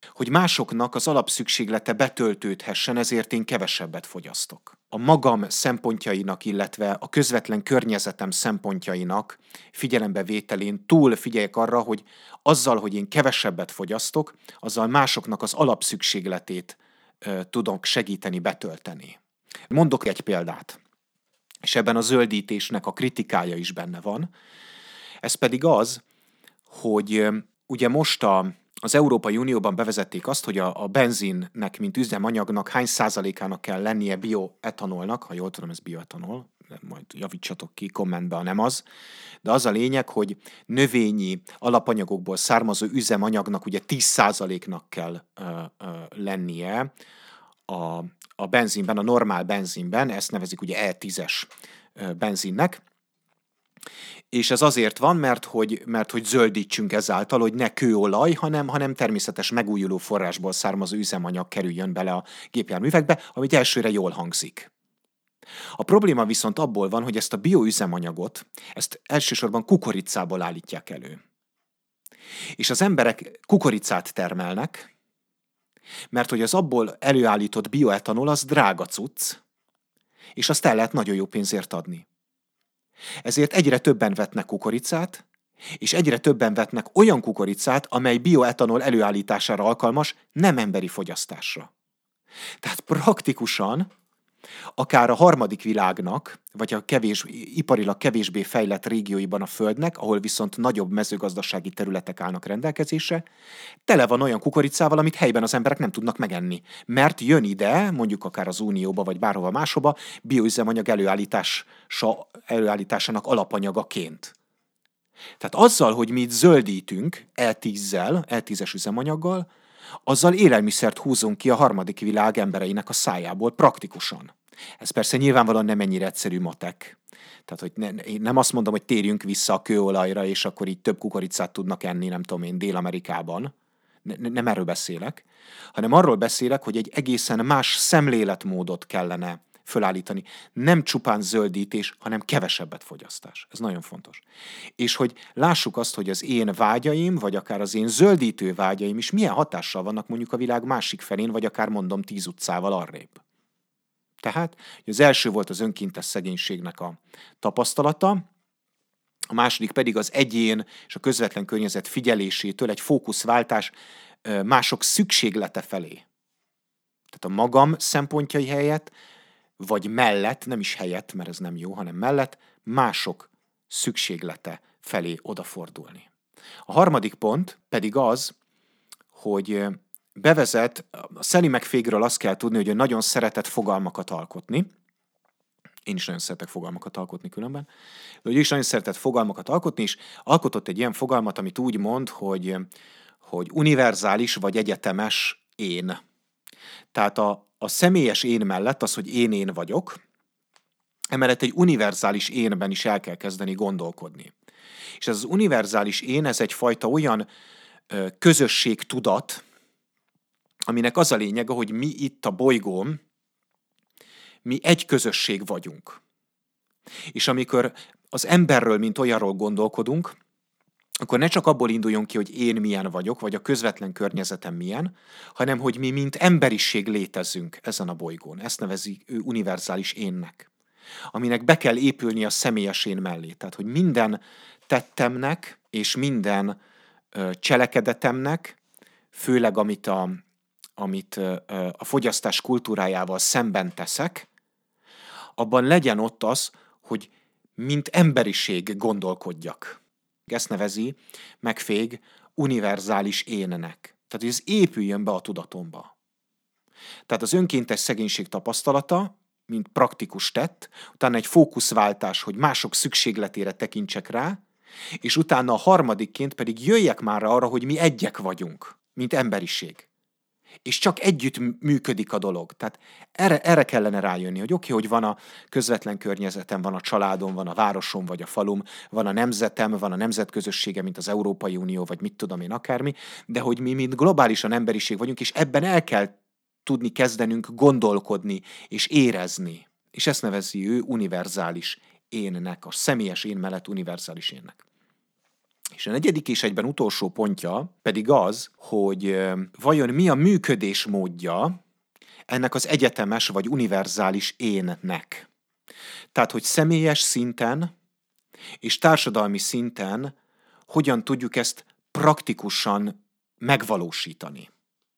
Hogy másoknak az alapszükséglete betöltődhessen, ezért én kevesebbet fogyasztok. A magam szempontjainak, illetve a közvetlen környezetem szempontjainak figyelembevételén túl figyeljek arra, hogy azzal, hogy én kevesebbet fogyasztok, azzal másoknak az alapszükségletét ö, tudok segíteni, betölteni. Mondok egy példát, és ebben a zöldítésnek a kritikája is benne van. Ez pedig az, hogy ö, ugye most a Az Európai Unióban bevezették azt, hogy a, a benzinnek, mint üzemanyagnak hány százalékának kell lennie bioetanolnak, ha jól tudom, ez bioetanol, majd javítsatok ki kommentbe, ha nem az, de az a lényeg, hogy növényi alapanyagokból származó üzemanyagnak ugye tíz százaléknak kell ö, ö, lennie a, a benzinben, a normál benzinben, ezt nevezik ugye E tízes benzinnek, és ez azért van, mert hogy, mert hogy zöldítsünk ezáltal, hogy ne kőolaj, hanem, hanem természetes megújuló forrásból származó üzemanyag kerüljön bele a gépjárművekbe, amit elsőre jól hangzik. A probléma viszont abból van, hogy ezt a bioüzemanyagot, ezt elsősorban kukoricából állítják elő. És az emberek kukoricát termelnek, mert hogy az abból előállított bioetanol az drága cucc, és azt el lehet nagyon jó pénzért adni. Ezért egyre többen vetnek kukoricát, és egyre többen vetnek olyan kukoricát, amely bioetanol előállítására alkalmas, nem emberi fogyasztásra. Tehát praktikusan akár a harmadik világnak, vagy a kevés, iparilag kevésbé fejlett régióiban a Földnek, ahol viszont nagyobb mezőgazdasági területek állnak rendelkezésre, tele van olyan kukoricával, amit helyben az emberek nem tudnak megenni. Mert jön ide, mondjuk akár az Unióba, vagy bárhova máshova, bioüzemanyag előállítása, előállításának alapanyagaként. Tehát azzal, hogy mi itt zöldítünk E tízzel, E tízes üzemanyaggal, azzal élelmiszert húzunk ki a harmadik világ embereinek a szájából praktikusan. Ez persze nyilvánvalóan nem ennyire egyszerű matek. Tehát, hogy ne, én nem azt mondom, hogy térjünk vissza a kőolajra, és akkor így több kukoricát tudnak enni, nem tudom én, Dél-Amerikában. Ne, nem erről beszélek, hanem arról beszélek, hogy egy egészen más szemléletmódot kellene fölállítani. Nem csupán zöldítés, hanem kevesebbet fogyasztás. Ez nagyon fontos. És hogy lássuk azt, hogy az én vágyaim, vagy akár az én zöldítő vágyaim is milyen hatással vannak mondjuk a világ másik felén, vagy akár mondom tíz utcával arrébb. Tehát az első volt az önkéntes szegénységnek a tapasztalata, a második pedig az egyén és a közvetlen környezet figyelésétől egy fókuszváltás mások szükséglete felé. Tehát a magam szempontjai helyett, vagy mellett, nem is helyett, mert ez nem jó, hanem mellett, mások szükséglete felé odafordulni. A harmadik pont pedig az, hogy bevezet, a Sally McFague-ről azt kell tudni, hogy ő nagyon szeretett fogalmakat alkotni. Én is nagyon szeretek fogalmakat alkotni különben. De hogy ő is nagyon szeretett fogalmakat alkotni, és alkotott egy ilyen fogalmat, amit úgy mond, hogy, hogy univerzális vagy egyetemes én. Tehát a, a személyes én mellett az, hogy én én vagyok, emellett egy univerzális énben is el kell kezdeni gondolkodni. És ez az univerzális én, ez egyfajta olyan ö, közösségtudat, aminek az a lényege, hogy mi itt a bolygón, mi egy közösség vagyunk. És amikor az emberről, mint olyanról gondolkodunk, akkor ne csak abból induljon ki, hogy én milyen vagyok, vagy a közvetlen környezetem milyen, hanem hogy mi, mint emberiség létezünk ezen a bolygón. Ezt nevezik ő univerzális énnek, aminek be kell épülni a személyes én mellé. Tehát, hogy minden tettemnek és minden ö, cselekedetemnek, főleg amit a, amit ö, a fogyasztás kultúrájával szemben teszek, abban legyen ott az, hogy mint emberiség gondolkodjak. Ezt nevezi McFague univerzális énnek. Tehát, hogy ez épüljön be a tudatomba. Tehát az önkéntes szegénység tapasztalata, mint praktikus tett, utána egy fókuszváltás, hogy mások szükségletére tekintsek rá, és utána a harmadikként pedig jöjjek már arra, hogy mi egyek vagyunk, mint emberiség. És csak együtt működik a dolog. Tehát erre, erre kellene rájönni, hogy oké, okay, hogy van a közvetlen környezetem, van a családom, van a városom, vagy a falum, van a nemzetem, van a nemzetközössége, mint az Európai Unió, vagy mit tudom én akármi, de hogy mi, mint globálisan emberiség vagyunk, és ebben el kell tudni kezdenünk gondolkodni és érezni. És ezt nevezi ő univerzális énnek, a személyes én mellett univerzális énnek. És a negyedik és egyben utolsó pontja pedig az, hogy vajon mi a működésmódja ennek az egyetemes vagy univerzális énnek. Tehát, hogy személyes szinten és társadalmi szinten hogyan tudjuk ezt praktikusan megvalósítani.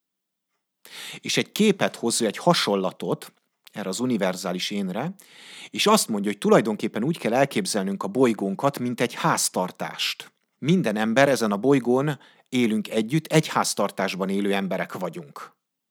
És egy képet hozza, egy hasonlatot erre az univerzális énre, és azt mondja, hogy tulajdonképpen úgy kell elképzelnünk a bolygónkat, mint egy háztartást. Minden ember ezen a bolygón élünk együtt, egy háztartásban élő emberek vagyunk.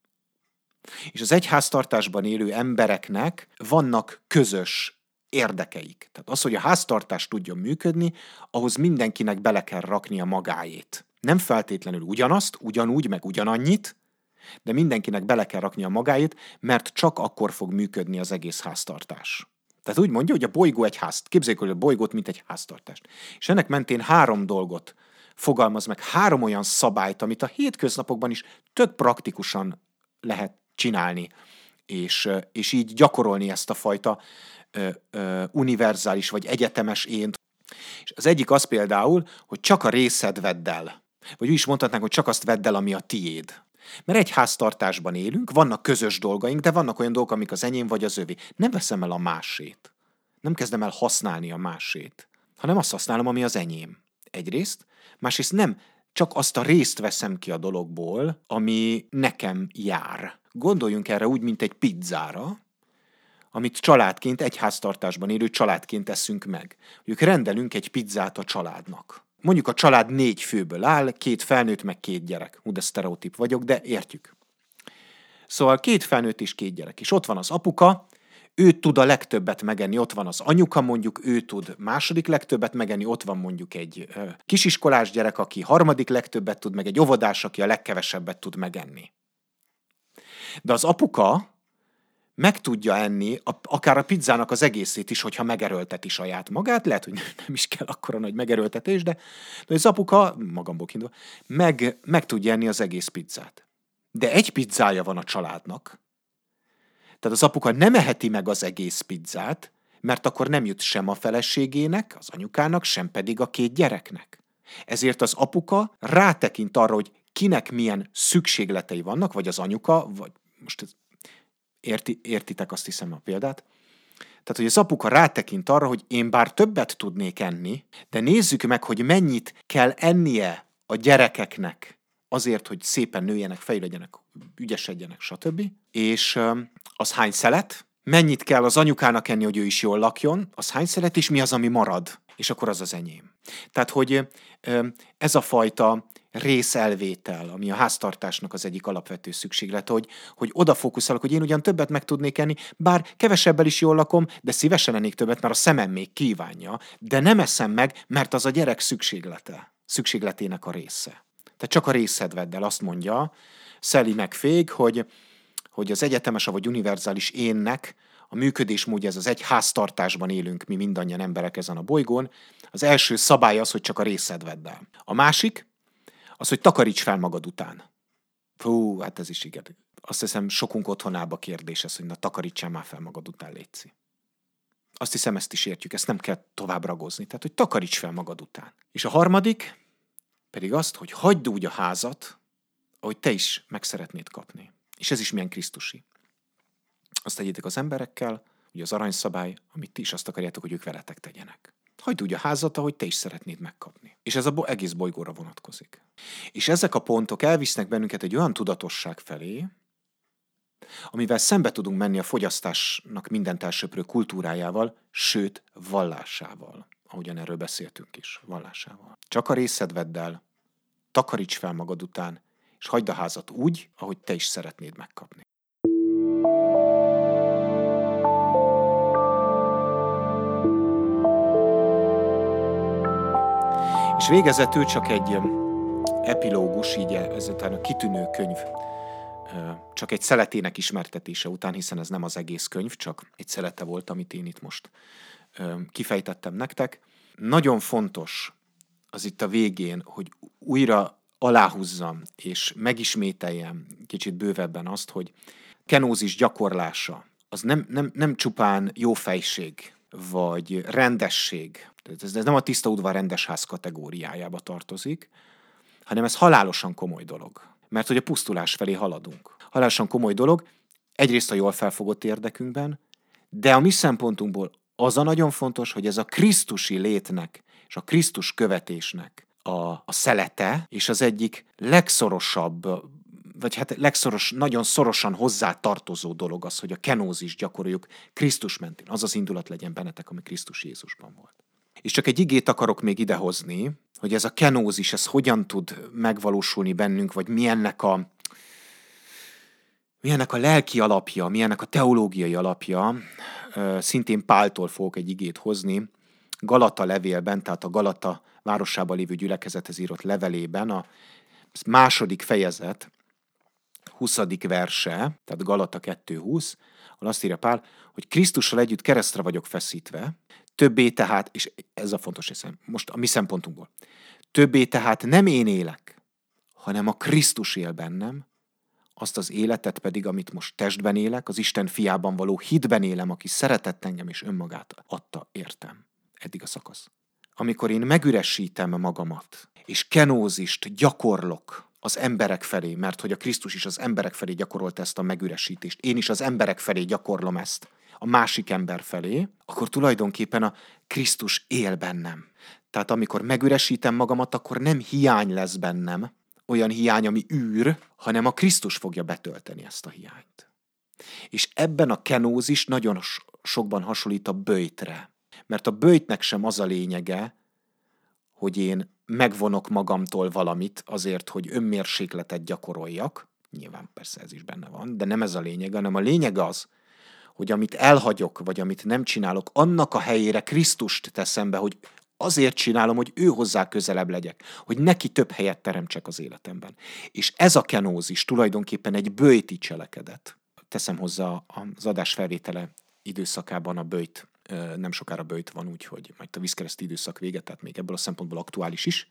És az egy háztartásban élő embereknek vannak közös érdekeik. Tehát az, hogy a háztartás tudjon működni, ahhoz mindenkinek bele kell raknia magáét. Nem feltétlenül ugyanazt, ugyanúgy, meg ugyanannyit, de mindenkinek bele kell raknia magáét, mert csak akkor fog működni az egész háztartás. Tehát úgy mondja, hogy a bolygó egy ház. Képzeljük el a bolygót, mint egy háztartást. És ennek mentén három dolgot fogalmaz meg, három olyan szabályt, amit a hétköznapokban is tök praktikusan lehet csinálni, és, és így gyakorolni ezt a fajta ö, ö, univerzális vagy egyetemes ént. És az egyik az például, hogy csak a részed vedd el. Vagy úgy is mondhatnánk, hogy csak azt vedd el, ami a tiéd. Mert egy háztartásban élünk, vannak közös dolgaink, de vannak olyan dolgok, amik az enyém vagy az övé. Nem veszem el a másét. Nem kezdem el használni a másét, hanem azt használom, ami az enyém. Egyrészt, másrészt nem csak azt a részt veszem ki a dologból, ami nekem jár. Gondoljunk erre úgy, mint egy pizzára, amit családként, egy háztartásban élő családként eszünk meg. Mondjuk rendelünk egy pizzát a családnak. Mondjuk a család négy főből áll, két felnőtt meg két gyerek. Hú, de sztereotíp vagyok, de értjük. Szóval két felnőtt és két gyerek. És ott van az apuka, ő tud a legtöbbet megenni, ott van az anyuka, mondjuk ő tud második legtöbbet megenni, ott van mondjuk egy ö, kisiskolás gyerek, aki harmadik legtöbbet tud, meg egy óvodás, aki a legkevesebbet tud megenni. De az apuka meg tudja enni a, akár a pizzának az egészét is, hogyha megerőlteti saját magát, lehet, hogy nem is kell akkora nagy megerőltetés, de, de az apuka, magamból kiindul, meg, meg tudja enni az egész pizzát. De egy pizzája van a családnak, tehát az apuka nem eheti meg az egész pizzát, mert akkor nem jut sem a feleségének, az anyukának, sem pedig a két gyereknek. Ezért az apuka rátekint arra, hogy kinek milyen szükségletei vannak, vagy az anyuka, vagy most ez, érti, értitek azt hiszem a példát. Tehát, hogy az apuka rátekint arra, hogy én bár többet tudnék enni, de nézzük meg, hogy mennyit kell ennie a gyerekeknek azért, hogy szépen nőjenek, fejlegyenek, ügyesedjenek, stb. És az hány szelet, mennyit kell az anyukának enni, hogy ő is jól lakjon, az hány szelet, és mi az, ami marad. És akkor az az enyém. Tehát, hogy ez a fajta részelvétel, ami a háztartásnak az egyik alapvető szükséglete, hogy, hogy oda fókuszálok, hogy én ugyan többet meg tudnék enni, bár kevesebbel is jól lakom, de szívesen ennék többet, mert a szemem még kívánja, de nem eszem meg, mert az a gyerek szükséglete, szükségletének a része. Tehát csak a részed vedd el, azt mondja Sally McFaig, hogy, hogy az egyetemes vagy univerzális énnek a működésmódja, ez az egy háztartásban élünk mi mindannyian emberek ezen a bolygón. Az első szabály az, hogy csak a részed vedd el. A másik, az, hogy takaríts fel magad után. Fú, hát ez is igen. Azt hiszem, sokunk otthonába kérdés ez, hogy na takarítsál már fel magad után, létszi. Azt hiszem, ezt is értjük, ezt nem kell tovább ragozni. Tehát, hogy takaríts fel magad után. És a harmadik pedig azt, hogy hagyd úgy a házat, ahogy te is meg szeretnéd kapni. És ez is milyen krisztusi. Azt tegyétek az emberekkel, ugye az aranyszabály, amit ti is azt akarjátok, hogy ők veletek tegyenek. Hagyd úgy a házat, ahogy te is szeretnéd megkapni. És ez az bo- egész bolygóra vonatkozik. És ezek a pontok elvisznek bennünket egy olyan tudatosság felé, amivel szembe tudunk menni a fogyasztásnak mindent elsöprő kultúrájával, sőt, vallásával. Ahogyan erről beszéltünk is, vallásával. Csak a részed vedd el, takaríts fel magad után, és hagyd a házat úgy, ahogy te is szeretnéd megkapni. És végezetül csak egy epilógus, így ezután a kitűnő könyv, csak egy szeletének ismertetése után, hiszen ez nem az egész könyv, csak egy szelete volt, amit én itt most kifejtettem nektek. Nagyon fontos az itt a végén, hogy újra aláhúzzam és megismételjem kicsit bővebben azt, hogy kenózis gyakorlása az nem, nem, nem csupán jó fejség, vagy rendesség. Ez, ez nem a tiszta udvar rendes ház kategóriájába tartozik, hanem ez halálosan komoly dolog. Mert hogy a pusztulás felé haladunk. Halálosan komoly dolog, egyrészt a jól felfogott érdekünkben, de a mi szempontunkból az a nagyon fontos, hogy ez a krisztusi létnek és a Krisztus követésnek a, a szelete, és az egyik legszorosabb, vagy hát legszoros, nagyon szorosan hozzá tartozó dolog az, hogy a kenózis gyakoroljuk Krisztus mentén. Az az indulat legyen bennetek, ami Krisztus Jézusban volt. És csak egy igét akarok még idehozni, hogy ez a kenózis, ez hogyan tud megvalósulni bennünk, vagy milyennek a, milyennek a lelki alapja, milyennek a teológiai alapja. Szintén Páltól fogok egy igét hozni, Galata levélben, tehát a Galata városában lévő gyülekezethez írott levelében, a második fejezet, huszadik verse, tehát Galata kettő húsz, ahol azt írja Pál, hogy Krisztussal együtt keresztre vagyok feszítve, többé tehát, és ez a fontos részem, most a mi szempontunkból, többé tehát nem én élek, hanem a Krisztus él bennem, azt az életet pedig, amit most testben élek, az Isten fiában való hitben élem, aki szeretett engem és önmagát adta, értem. Eddig a szakasz. Amikor én megüresítem magamat, és kenózist gyakorlok az emberek felé, mert hogy a Krisztus is az emberek felé gyakorolta ezt a megüresítést, én is az emberek felé gyakorlom ezt, a másik ember felé, akkor tulajdonképpen a Krisztus él bennem. Tehát amikor megüresítem magamat, akkor nem hiány lesz bennem, olyan hiány, ami űr, hanem a Krisztus fogja betölteni ezt a hiányt. És ebben a kenózis nagyon sokban hasonlít a böjtre. Mert a böjtnek sem az a lényege, hogy én megvonok magamtól valamit azért, hogy önmérsékletet gyakoroljak. Nyilván persze ez is benne van, de nem ez a lényeg, hanem a lényeg az, hogy amit elhagyok, vagy amit nem csinálok, annak a helyére Krisztust teszem be, hogy azért csinálom, hogy ő hozzá közelebb legyek, hogy neki több helyet teremtsek az életemben. És ez a kenózis tulajdonképpen egy böjti cselekedet. Teszem hozzá az adás felvétele időszakában a böjt, nem sokára böjt van, úgyhogy majd a vízkereszti időszak vége, tehát még ebből a szempontból aktuális is.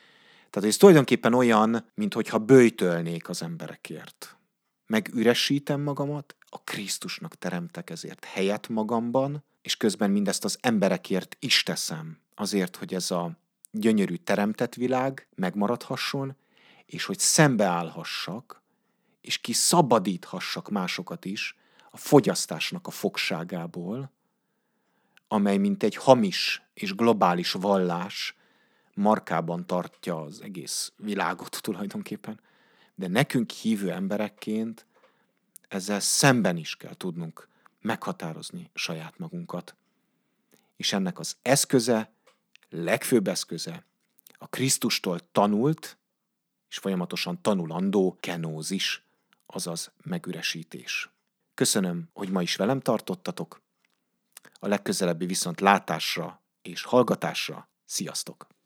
Tehát ez tulajdonképpen olyan, minthogyha böjtölnék az emberekért. Megüresítem magamat, a Krisztusnak teremtek ezért helyet magamban, és közben mindezt az emberekért is teszem. Azért, hogy ez a gyönyörű teremtett világ megmaradhasson, és hogy szembeállhassak, és kiszabadíthassak másokat is a fogyasztásnak a fogságából, amely mint egy hamis és globális vallás markában tartja az egész világot tulajdonképpen. De nekünk hívő emberekként ezzel szemben is kell tudnunk meghatározni saját magunkat. És ennek az eszköze, legfőbb eszköze a Krisztustól tanult és folyamatosan tanulandó kenózis, azaz megüresítés. Köszönöm, hogy ma is velem tartottatok. A legközelebbi viszont látásra és hallgatásra. Sziasztok!